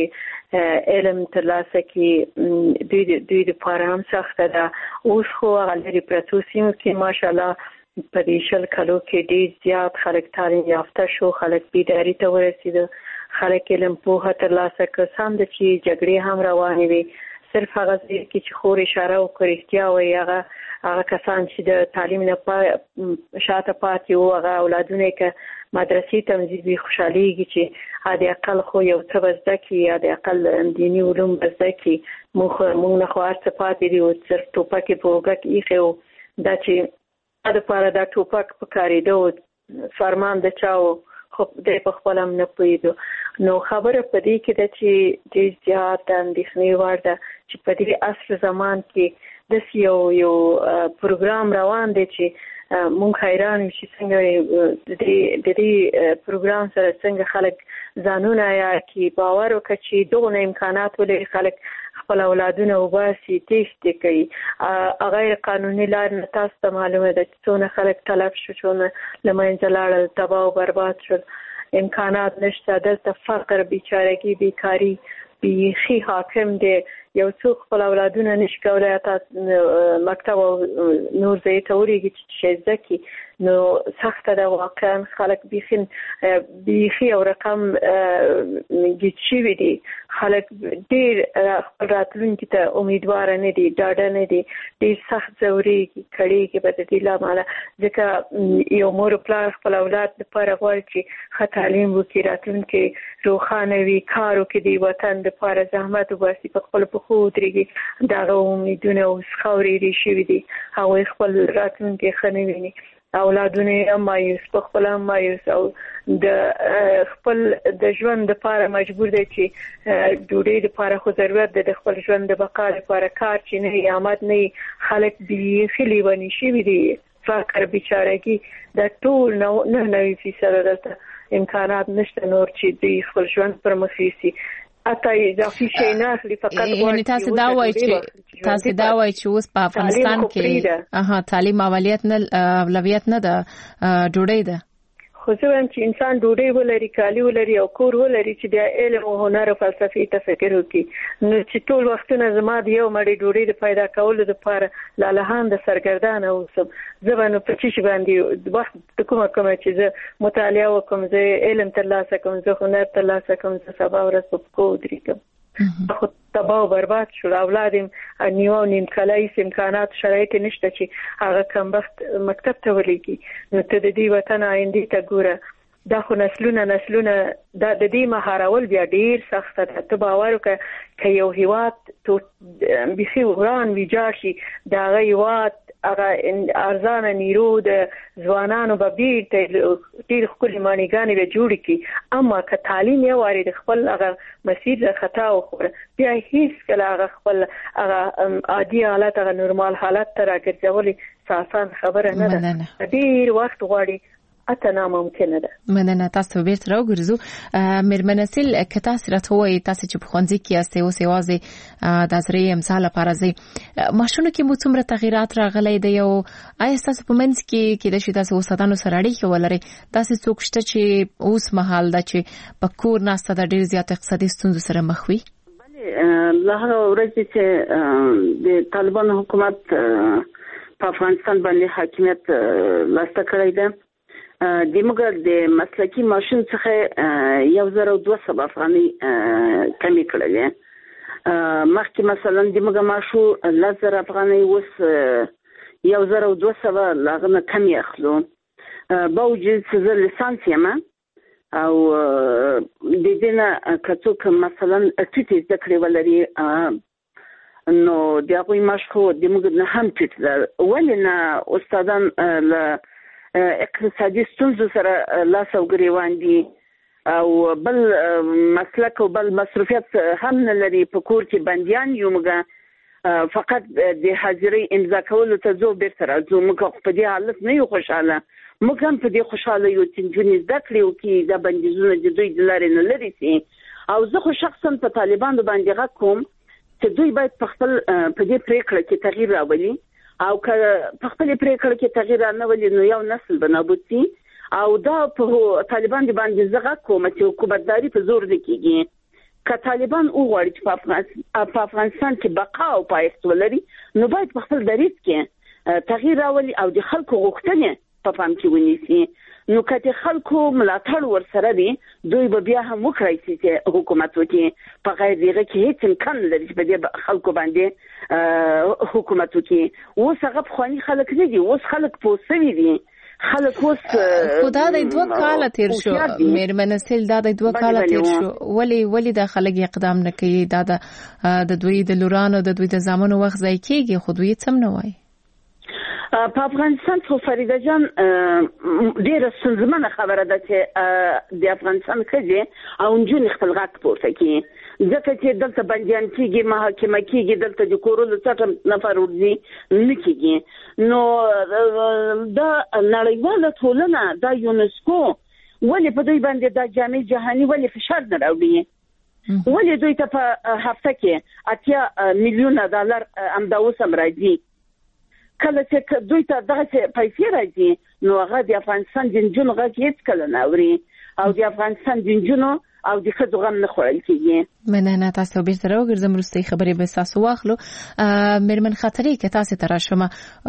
علم ترلاسه کړي دوی دوی لپاره هم سخته ده اوس خو هغه لرې پرتو سیمو کې ماشاءالله په دې شل کلو کې ډېر زیات خلک تعلیم یافته شو خلک بیداري ته ورسېده خلک علم پوهه ترلاسه کړه سم ده چې جګړې هم روانې وي صرف هغه ځای کې چې خور اشاره وکړي رښتیا وایي هغه هغه کسان چې د تعلیم نه شاته پاتې وو هغه اولادونه یې که مدرسې ته ځي دوی خوشحالېږي چې حد اقل خو یو څه به زده کړي حد اقل دیني علوم به زده کړي موږ نه خو هر څه پاتې دي او صرف ټوپک یې په اوږه کې ایښی و دا چې دا دپاره دا ټوپک په کارېده و فرمان د چا و خو دی په خپل هم نه پوهېدو نو خبره په دې کې ده چې ډېر زیات اندېښنې وړ ده چې په دې عصر زمان کې داسې یو یو پروګرام روان دی چې مونږ حیران یو چې څنګه د دې پروګرام سره څنګه خلک ځانونه یا کې باور وکړي چې دغه امکانات ولري خلک خپل اولادونه وباسي تیښتې کوي غیر قانوني لار نه تاسو ته معلومه ده چې څونه خلک تلف شو څونه له منځه لاړل تباه او برباد شول امکانات نشته دلته فقر بیچارګي بیکاري بیخي حاکم دی یو څوک خپل اولادونه نشي کولی تاسو مکتب او نور ځای ته ورېږي چې زده کړي نو سخته ده واقعا خلک بیخي بیخي یو رقم ګیج شوي دي خلک ډېر خپل راتلونکي ته امیدواره نه دي ډاډه نه دي ډېر سخت ځورېږي کړېږي به د دې له امله ځکه یو مور و پلار خپل اولاد لپاره غواړي چې ښه تعلیم وکړي راتلونکی روښانه وي کار وکړي د وطن لپاره زحمت وباسي په خپلو پښو ودرېږي دغه امیدونه اوس خاورې شوي دي هغوی خپل راتلونکی ښه نه ویني اولادونه هم مایوس په خپل هم مایوس او د خپل د ژوند لپاره مجبور دی چې ډوډۍ لپاره خو ضرورت ده د خپل ژوند د بقا لپاره کار چې نه آمد نه خلک بیخي لیوني شوي دي فقر بیچارګي د ټول نه نوي فیصده دلته امکانات نشته نور چې دوی خپل ژوند پر مخ یوسي اته اضافي شي نه اخلي فقط یعنی تاسو دا وایي چې تاسو دا وایي چې اوس په افغانستان کې اها تعلیم اولویت نه اولویت نه ده ډوډۍ ده خو زه وایم چې انسان ډوډۍ ولري کالي ولري او کور ولري چې بیا علم او هنر او فلسفې ته فکر وکړي نو چې ټول وختونه زما د یو مړۍ ډوډۍ د پیدا کولو لپاره لالهان د سرګردانه اوسم زه به نو په څه شي باندې وخت کومه کومه چې زه مطالعه وکړم زه علم ترلاسه کوم زه هنر ترلاسه کوم زه سبا ورځ په پښو ودرېږم خو تباه و برباد شو اولاد نیو او نیم کلایي امکانات شرایط نشته چې هغه کم وخت مکتب ته ولېږي نو ته د دې وطن آینده ته ګوره دا خو نسلونه نسلونه دا د دې مهارول بیا ډیر سخت ده. ته باور وکړه که یو هیواد ته بيخي وران ویجاړ شي دا هیواد هغه ارزانه نیرو د ځوانانو به ډیر ډیر خپل مانیګانې به جوړ کی، اما که تعلیم یې واري د خپل هغه مسیر خطا وخوره بیا هیڅ کله هغه خپل هغه عادي حالت هغه نورمال حالت ته راګرځولي آسان خبره نه ده. ډیر وخت غواړي، اته ناممکنه ده. مننه. تاسو بیرته راوګرځو. مېرمن اصیل که تاسو راته وایي تاسو چې په ښوونځي کې یاستئ اوس یوازې د زرې امسا لپاره ځئ، ماشونو کې مو څومره تغیرات راغلی دی او آیا ستاسو په منځ کې کېدای شي تاسو استادانو سره اړیکې ولرئ؟ داسې څوک شته چې اوس مهال ده چې په کور ناسته د ډېر زیات اقتصادي ستونزو سره مخ وي؟ له هغه ورځې چې د طالبان حکومت په افغانستان باندې حاکمیت لاسته کړی ده، د موږ د مسلکي ماشین څخه یو زر او دوه سوه افغانۍ کمې کړلې. مخکې مثلا د موږ ماشو لس زره افغانۍ اوس یو زر او دوه سوه له هغه نه کمې اخلو. باوجود چې زه لیسانس یم او د دې نه که څوک مثلا ټیټې زده کړې ولري نو د هغوی ماش خو د موږ نه هم ټیټ ده. ولې نه استادان له اقتصادي ستونزو سره لاس او ګریوان دي او بل مسلک او بل مصروفیت هم نه لري. په کور کې بندیان یو، موږ فقط د حاضرۍ امضا کولو ته ځو بیرته راځو. موږ په دې حالت نه یو خوشحاله، موږ هم په دې خوشحاله یو چې نجونې زده کړې وکړي، دا بندیزونه د دوی د لارې نه لرې سي. او زه خو شخصا په طالبانو باندې غږ کوم چې دوی باید په خپل په دې پریکړه کې تغییر راولي، او که په خپل پریکړه کې تغییر نه ولي نو یو نسل به نابود شي. او دا په طالبان باندې زغه کوم چې حکومتداري په زور نه کیږي. که طالبان وغواړي چې په افغانستان کې بقا او پایښت ولري نو باید په خپل دریځ کې تغییر راولي او د خلکو غوښتنې په پام کې ونیسي. نو که د خلکو ملاتړ ورسره وي دوی به بیا هم وکړای شي چې حکومت وکړي. په غیر دغه کې هیڅ امکان نه لري چې په دې خلکو باندې حکومت وکړي. اوس هغه پخواني خلک نه دي، اوس خلک پوه سوي دي. خلک اوس خدا د دوه کاله تیر شو مېرمن اصیل، دا د دوه کاله تیر شو، ولی ولی د خلک اقدام نه کوي؟ دا د دوی د لورانو د دوی د زامنو وخت ځای کېږي خو دوی څه نه وایي. په افغانستان کې فریده جان ډېره ستونزمنه خبره ده چې د افغانستان ښځې او نجونې خپل غږ پورته کړي، ځکه چې دلته بندیان کېږي، محاکمه کېږي، دلته د کورونو څټه نفر ورځي نه کېږي. نو دا نړیواله ټولنه دا یونسکو ولې په دوی باندې دا جامع جهاني ولې فشار نه راوړي؟ ولې دوی ته په هفته کې اتیا میلیونه ډالر همدا اوس هم راځي؟ کله چې دوی ته دغه پیسې راځي نو هغه د افغانستان د نجونو غږ هېڅ کله نه اوري او د افغانستان د نجونو او د ښځو غم نه خوړل کېږي. مننه. تاسو بیرته راوګرځم، وروستۍ خبرې به ستاسو واخلو. مېرمن خاطرې که تاسو ته راشم،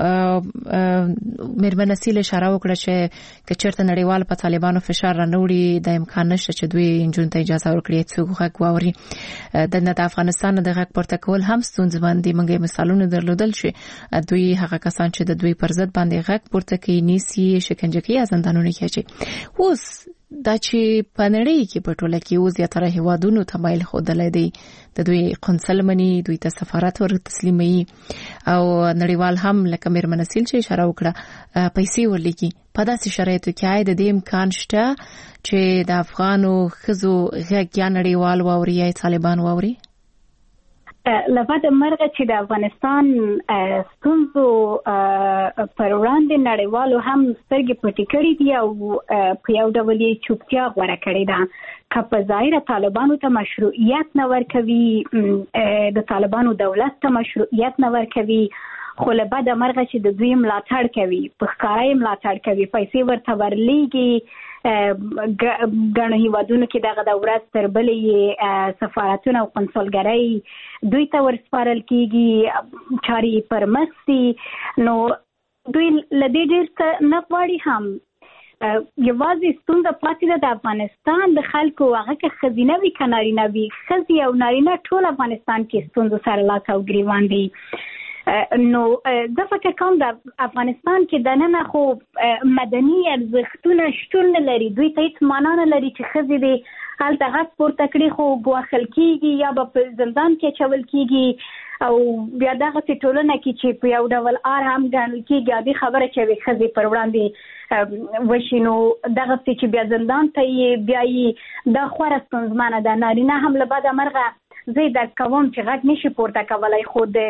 مېرمن اصیل اشاره وکړه چې که چېرته نړیوال په طالبانو فشار رانوړي دا امکان نشته چې دوی نجونو ته اجازه ورکړي څوک غږ واوري. د افغانستان د غږ پورته کول هم ستونزمن دي. موږ مثالونه درلودل چې دوی هغه کسان چې د دوی پر ضد باندې غږ پورته کوي نیسي، شکنجه کوي، زندانونو کې اچوي. اوس دا چې په نړۍ کې په ټوله کې اوس زیاتره هیوادونو ته مایل ښودلی دی، د دوی قونسل مني، دوی ته سفارت ور تسلیموي او نړیوال هم لکه مېرمن اصیل چې اشاره وکړه پیسې ورلیږي. په داسې شرایطو کې آیا د دې امکان شته چې د افغانو ښځو غږ یا نړیوال واوري یا طالبان واوري؟ لبعد مرغه چې د افغانستان ستونزو پر وړاندې نړیوالو هم سترګې پټې کړې دي او په یو ډول یې چوپتیا غوره کړې ده. که په ظاهره طالبانو ته مشروعیت نه ورکوي، د طالبانو دولت ته مشروعیت نه ورکوي، خو لبعد مرغه چې د دوی ملاتړ کوي، په ښکاره یې ملاتړ کوي، پیسې ورته ورلیږي. ګڼو هیوادونو کې دغه د ورځ تر بلې سفارتونه او قونسلګرۍ دوی ته ورسپارل کېږي، چارې پر مخ دي. نو دوی له دې ډېر څه نه غواړي. هم یوازې ستونزه پاتې ده د افغانستان د خلکو، هغه که ښځینه وي که نارینه وي، ښځې او نارینه ټول افغانستان کې ستونزو سره لاس او ګریوان دي. نو د فکر کوم د افغانستان کې د نن خو مدني ارزښتونه شتون لري، دوی ته هیڅ معنا نه لري چې ښځې دې هلته غږ پورته کړي خو ګواښل کېږي یا به په زندان کې اچول کېږي او بیا دغسې ټولنه کې چې په یو ډول آر هم ګڼل کېږي عادي خبره چې یوې ښځې پر وړاندې وشي، نو دغسې چې بیا زندان ته یې بیا یې دا خورا ستونزمنه ده. نارینه هم له بده مرغه زه درک کوم چې غږ نشي پورته کولی، خو د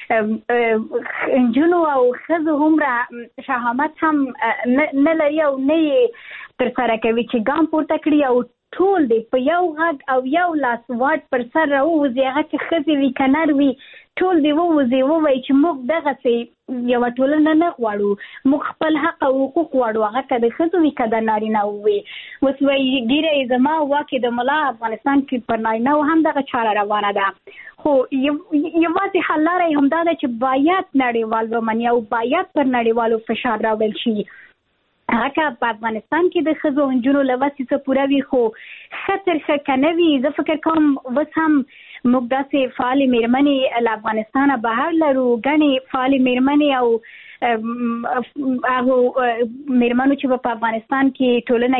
نجونو او ښځو هومره شهامت هم نه لري او نه یې ترسره کوي چې ګام پورته کړي او ټول دی په یو غږ او یو لاس واټ پر سر راووځي، هغه چې ښځې وي که نر وي ټول دی ووځي ووایي چې موږ دغسې یوه ټولنه نه غواړو، موږ خپل حق او حقوق غواړو، هغه که د ښځو وي که د نارینه وي. اوس وایي ګیره یې زما واکې د ملا افغانستان کې پر نارینه هم دغه چاره روانه ده، خو یوازې حل لاره یې همدا ده چې باید نړیوال ومني او باید پر نړیوالو فشار راوړل شي. هغه که په افغانستان کې د ښځو او نجونو له وسې څه پوره وي، خو ښه تر ښه که نه وي زه فکر کوم اوس هم موږ داسې فعالې مېرمنې له افغانستانه بهر لرو، ګڼې فعالې مېرمنې او هغو مېرمنو چې په افغانستان کې ټولنه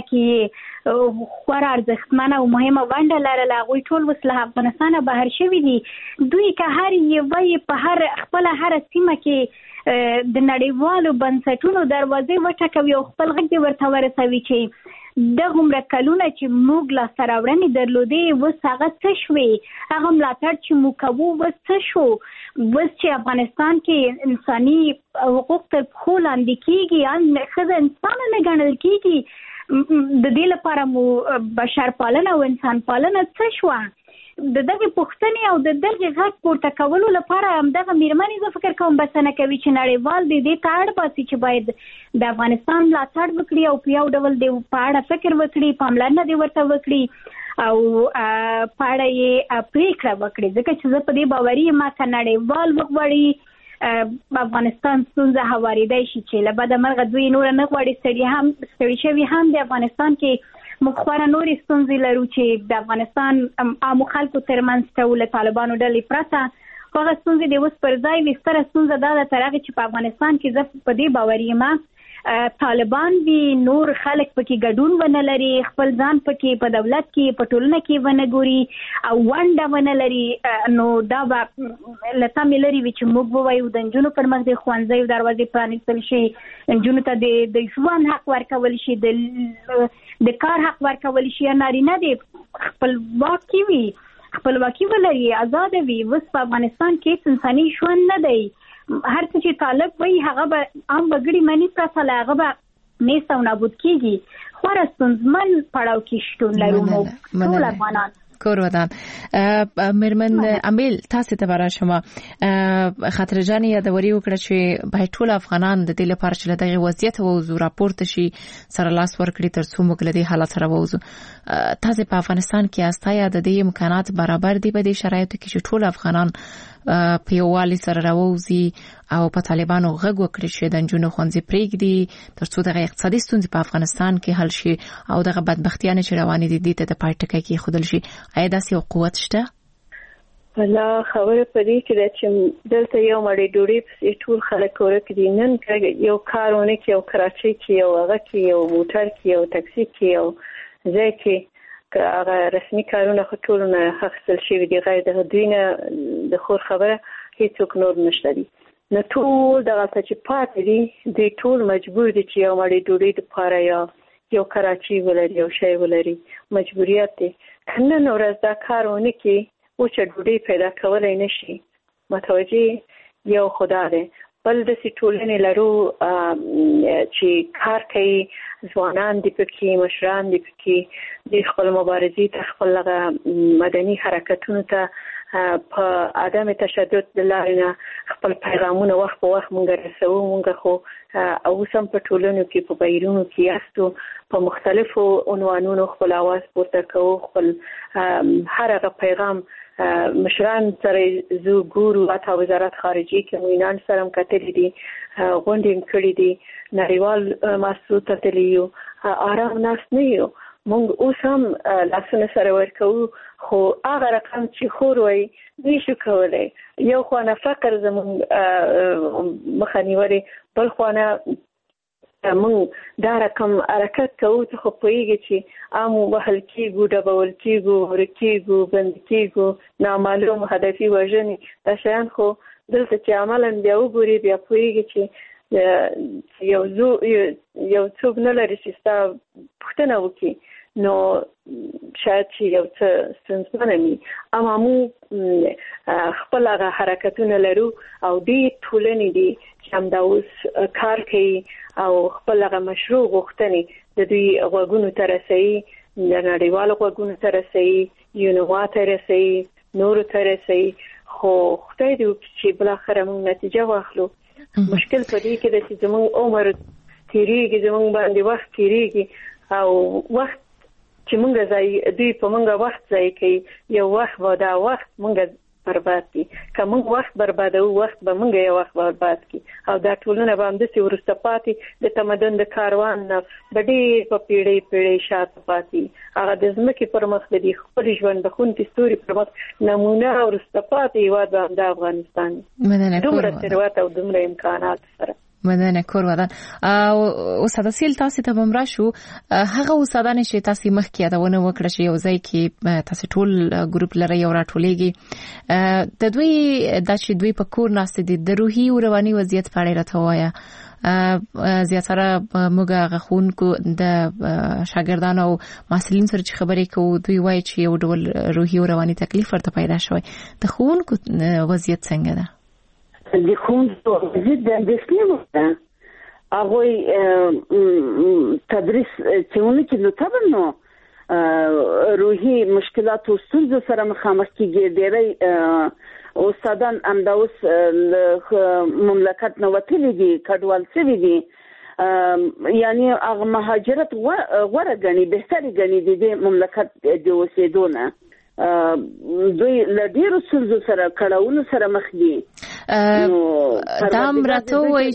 کې خورا ارزښتمنه او مهمه ونډه لرله، هغوی ټول اوس له افغانستانه بهر شوي دي. دوی که هر یوه یې په هر خپله هره سیمه کې د نړیوالو بنسټونو دروازې وټکوي او خپل غږ دې ورته ورسوي چې دغومره کلونه چې موږ لاسته راوړنې درلودې اوس هغه څه شوې، هغه ملاتړ چې موږ کوو اوس څه شو، اوس چې افغانستان کې انساني حقوق تر پښو لاندې کېږي، ښځه انسانه نه ګڼل کېږي، د دې لپاره مو بشرپالنه او انسان پالنه څه شوه؟ د دغه پوښتنې او د دغه غږ پورته کولو لپاره همدغه مېرمنې زه فکر کوم بسنه کوي چې نړیوال دې دې ته اړ باسي چې باید د افغانستان ملاتړ وکړي او په یو ډول دې په اړه فکر وکړي، پاملرنه دې ورته وکړي او په اړه یې پرېکړه وکړي، ځکه چې زه په دې باوري یم که نړیوال وغواړي افغانستان ستونزه هوارېدی شي چې له بده مرغه دوی نوره نه غواړي، ستړي هم ستړي شوي هم د افغانستان کې موږ خورا نورې ستونزې لرو چې د افغانستان عامو خلکو ترمنځ ته له طالبانو ډلې پرته، خو هغه ستونزې د اوس پر ځای وي. ستره ستونزه دا ده تر هغې چې په افغانستان کې زه په دې باوري یم طالبان وي، نور خلک پکې ګډون ونه لري، خپل ځان پکې په دولت کې په ټولنه کې ونه ګوري او ونډه ونه لري، نو دا به له تمې لرې وي چې موږ ووایو د نجونو پر مخ د ښوونځیو دروازې پرانیستل شي، نجونو ته د ژوند حق ورکول شي، د کار حق ورکول شي، نارینه دې خپلواکي وي، خپلواکي ولري، آزاد وي. اوس په افغانستان کې هېڅ انساني ژوند نه دی، هر څه چې طالب وایي هغه به عام وګړي مني، پرته له هغه به نیست او نابود کېږي. خورا ستونزمن پړاو کې شتون لرو موږ ټول افغانان. کور ودان مېرمن امیل تاسو ته برا شما خاطر جان یادوري وکړه چې به ټول افغانان د دې لپاره چې دغه وضعیت ووزو راپورته شي سره لاس ورکړي تر څو موږ له دې حالت سره ووزو. تاسو په افغانستان کې استایا د دې امکانات برابر دي په دې شرایطو کې چې ټول افغانان په یووالي سره راووزي او په طالبانو غږ وکړي چې د نجونو ښوونځي پرېږدي تر څو دغه اقتصادي ستونزې په افغانستان کې حل شي او دغه بدبختیانې چې روانې دي دې ته د پای ټکی کېښودل شي. آیا داسې یو قوت شته؟ بله خبره په دې کې ده چې دلته یو مړۍ ډوډۍ پسې ټول خلک ورک دي. نن یو کار ونه کړي، یو کراچۍ کې، یو هغه کې، یو موټر کې، یو ټکسي کې، یو ځای کې که هغه رسمي کارونه خو ټولو نه اخیستل شوي دي، غیر د دوی نه د خور خبره هېڅوک نور نشته دي. نو ټول دغلته چې پاتې دي دوی ټول مجبور دي چې یو مړۍ ډوډۍ دپاره یا یو کراچۍ ولري، یو شی ولري، مجبوریت دی. که نن ورځ دا کار ونه کړي وچه ډوډۍ پیدا کولی نه شي. متوجه یو خدا دی. بل داسې ټولنې لرو چې کار کوي، ځوانان دي پکې، مشران دي پکې، د خپل مبارزې ته، خپل مدني حرکتونو ته په عدم تشدد د لارې نه خپل پیغامونه وخت په وخت مونږ رسوو. مونږ خو اوس هم په ټولنو کې په بهیرونو کې یاستو، په مختلفو عنوانونو خپل اواز پورته کوو، خپل هر هغه پیغام مشران سره زو ګورو. حتی وزارت خارجه کې موینان سره هم کتلي دي، غونډې هم کړي دي، نړیوال مؤسسو ته تللي یو، آرام ناست نه یو. موږ اوس هم لاسونه سره ورکو، خو هغه رقم چې خور وای نشو کولای. یو خوانه فقر زموږ مخه نیولې، بل خوانه موږ دا رقم حرکت کوو ته خو پوهېږي چې عام وهل کېږو، ډبول کېږو، ورکېږو، بند کېږو، نامعلوم هدفي وژنې، دا شیان خو دلته چې عملا بیا وګوري بیا پوهېږي چې یو زو یو څوک نه لري چې ستا پوښتنه وکړي، نو شاید چې یو څه ستونزمنه وي. اما موږ خپل هغه حرکتونه لرو او دې ټولنې دي چې همدا اوس کار کوي او خپل هغه مشروع غوښتنې د دوی غوږونو ته رسوي، د نړیوالو غوږونو ته رسوي، یونوا ته رسوي، نورو ته رسوي. خو خدای دې وکړي چې بالاخره موږ نتیجه واخلو. مشکل په دې کې ده چې زموږ عمر تیریږي، زموږ باندې وخت تیریږي او وخت چې موږ ځای دوی په موږ وخت ځای کوي، یو وخت و دا وخت موږ برباد دي. که موږ وخت بربادو، وخت به موږ یو وخت برباد کی او دا ټولنه به همداسې وروسته پاتې د تمدن د کاروان نه به ډېر په پیړۍ پیړۍ شاته پاتې. هغه د ځمکې پر مخ د دې خپل ژوند بخونکي ستوري پر مخ نمونه وروسته پاتې هېواد به همدا افغانستان وي، دومره ثروت او دومره امکانات سره. مننه کور ودان. او استاد سیل تاسو ته بمرا شو هغه استادانه چې تاسو مخکې یادونه وکړه چې یو ځای کې تاسو ټول ګروپ لري یو راټولېږي، د دوی د چې دوی په کور ناست دي د روحي او رواني وضعیت په اړه راته وایا. زیاتره موږ غخونکو د شاګردانو او محصلین سره چې خبرې کوو دوی وایي چې یو ډول روحي او رواني تکلیف ورته پیدا شوی. د خونکو وضعیت څنګه ده؟ د خونکو وضعیت د اندېښنې وړ ده. هغوی تدریس چې نو طبعا نو روحي مشکلاتو ستونزو سره مخامخ کېږي. ډېری استادان همدا اوس مملکت نه وتلي دي، کډوال شوي دي، یعنی هغه مهاجرت غوره ګڼي، بهتري ګڼي د دې مملکت د اوسېدو نه. دوی له ډېرو ستونزو سره کړاوونو سره مخ دي. دا هم راته وایي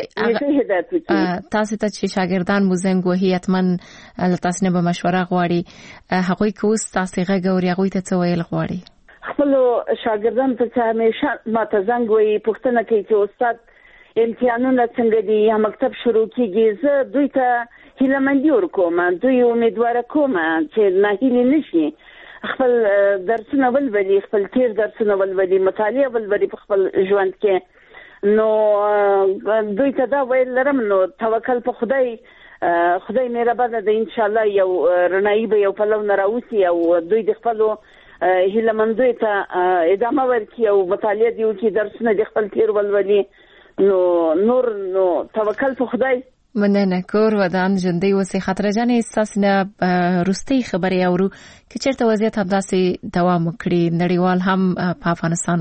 چې تاسو ته چې شاګردان مو زنګ وهي حتمن له تاسو نه به مشوره غواړي، هغوی که اوس تاسو غږ اوري هغوی ته څه ویل غواړي؟ خپلو شاګردانو ته چې همیشه ماته زنګ وهي پوښتنه کوي چې استاد امتحانونه څنګه دي یا مکتب شروع کېږي، زه دوی ته هیلهمندي ورکوم، دوی امیدواره کوم چې ناهیلي نشي، خپل درسونه ولولي، خپل تیر درسونه ولولي، مطالعه ولولي په خپل ژوند کې. نو دوی ته دا ویل لرم نو توکل په خدای، خدای مهربانه ده، ان شاء الله یو رڼایي به یو پلو نه راوځي او دوی د خپلو هیلهمندیو ته ادامه ورکړي او مطالعه دې وکړي، درسونه د خپل تیر ولولي. نو نور نو توکل په خدای. مننه کور ودان ژوندۍ اوسئ. خاطره جان احساس نه روستي خبرې اورو چې چیرته وضعیت همداسې دوام وکړي، نړیوال هم په افغانستان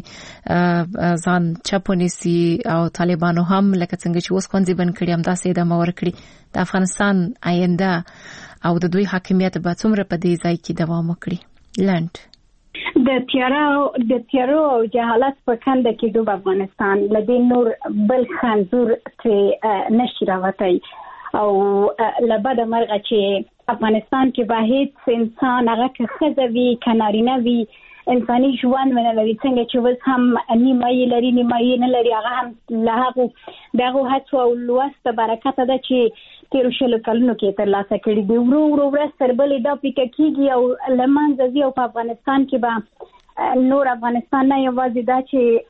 باندې ځان چپ ونیسي او طالبانو هم لکه څنګه چې اوس ښوونځي بند کړي همداسې ادامه ورکړي. د افغانستان آینده او د دوی حاکمیت به څومره په دې ځای کې دوام وکړي؟ لنډ د تیارو د تیارو او جهالت په کنده کې ډوب افغانستان لدې نور بل خنزور چې نشي راوتی او لبد مرغه چې افغانستان کې به هیڅ انسان هغه که ښځه وي که نارینه وي انساني ژوند ونه لري، څنګه چې اوس هم نیمه یې لري نیمه یې نه لري. هغه هم له هغو د هغو هڅو او لوست برکته ده چې تیرو شلو کلونو کې ترلاسه کړي دي. ورو ورو ورځ تر بلې دا پیکه کېږي او له منځه ځي او په افغانستان کې به نور افغانستان نه یوازې دا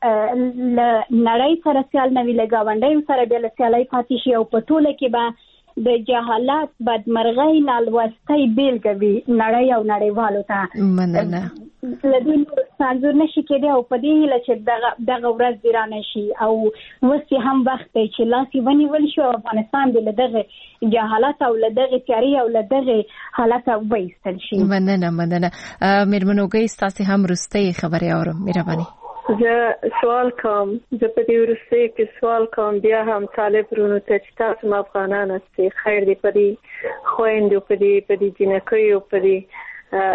چې له نړۍ سره سیال نه وي، له ګاونډیو سره بیا له سیالۍ پاتې شي او په ټوله کې به د جهالت بدمرغۍ نالوستۍ بیلګه وي نړۍ او نړیوالو ته. مننه. له دې څنګه نشي کېدی او په دې هیله چې دغه دغه ورځ دې را نشي او اوس هم وخت دی چې لاس یې ونیول شي او افغانستان دې له دغه جهالت او له دغه تیاري او له دغه حالت وایستل شي. مننه مننه. مېرمن اوږۍ ستاسې هم وروستۍ خبرې اورم، مهرباني. زه سوال کوم، زه په دې وروستۍ کې سوال کوم بیا هم طالب ورونو ته چې تاسو م افغانان استئ، خیر دې په دې خویندو، په دې په دې جنکیو، په دې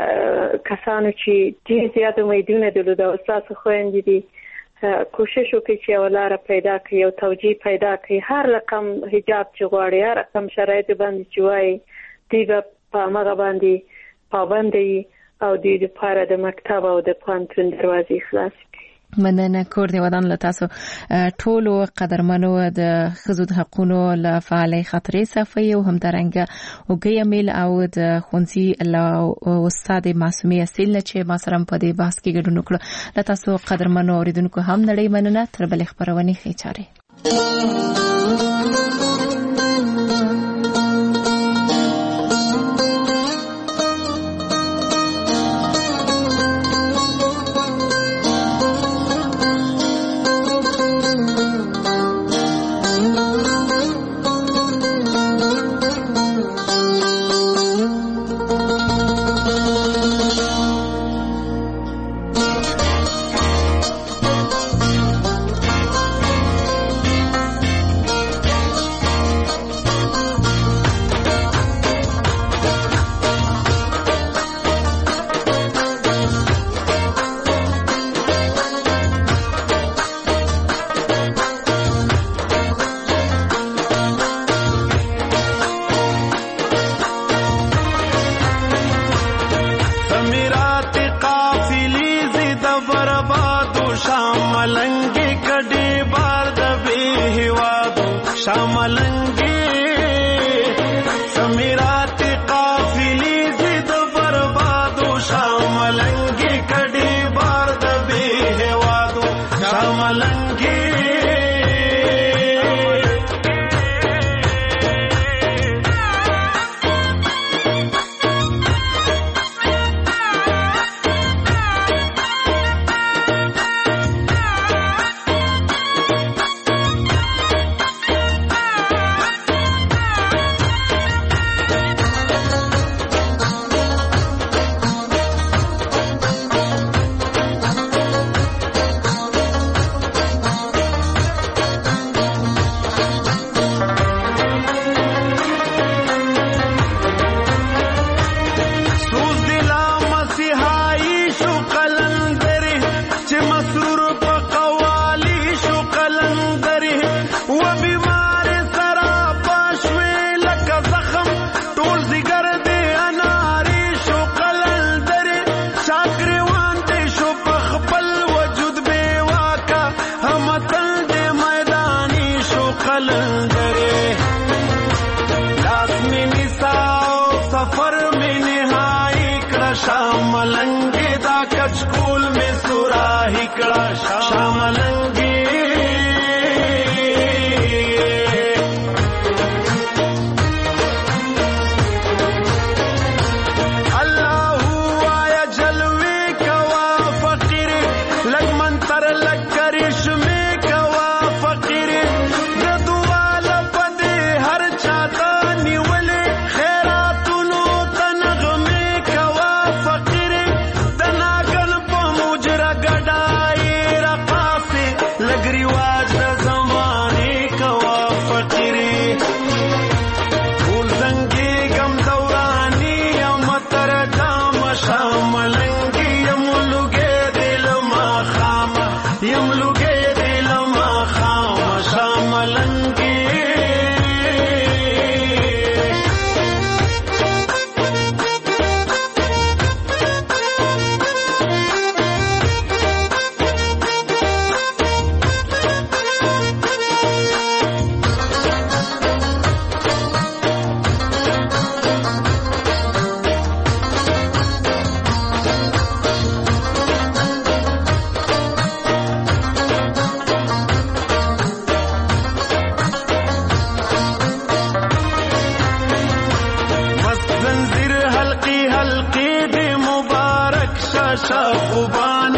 کسانو چې ډېر زیات امیدونه درلود او ستاسو خویندې دي، کوشش وکړئ چې یوه لاره پیدا کړئ، یو توجیه پیدا کړئ. هر رقم حجاب چې غواړئ، هر رقم شرایط باندې چې وایي دوی به په هغه باندې پابند دي او د دې لپاره د مکتب او د پوهنتون دروازې خلاص دي. مننه. کور دی ودان له تاسو ټولو قدرمنو د ښځو د حقوقو له فعالي خاطرې صفحې او همدارنګه وګي میل او د خونسي له استاد معصومي اصیل چې ما سره په دې بحث کې ګډون وکړ. له تاسو قدرمنو اوریدونکو هم نړۍ مننه. تر بل خبرونه ښه چاره. خوبان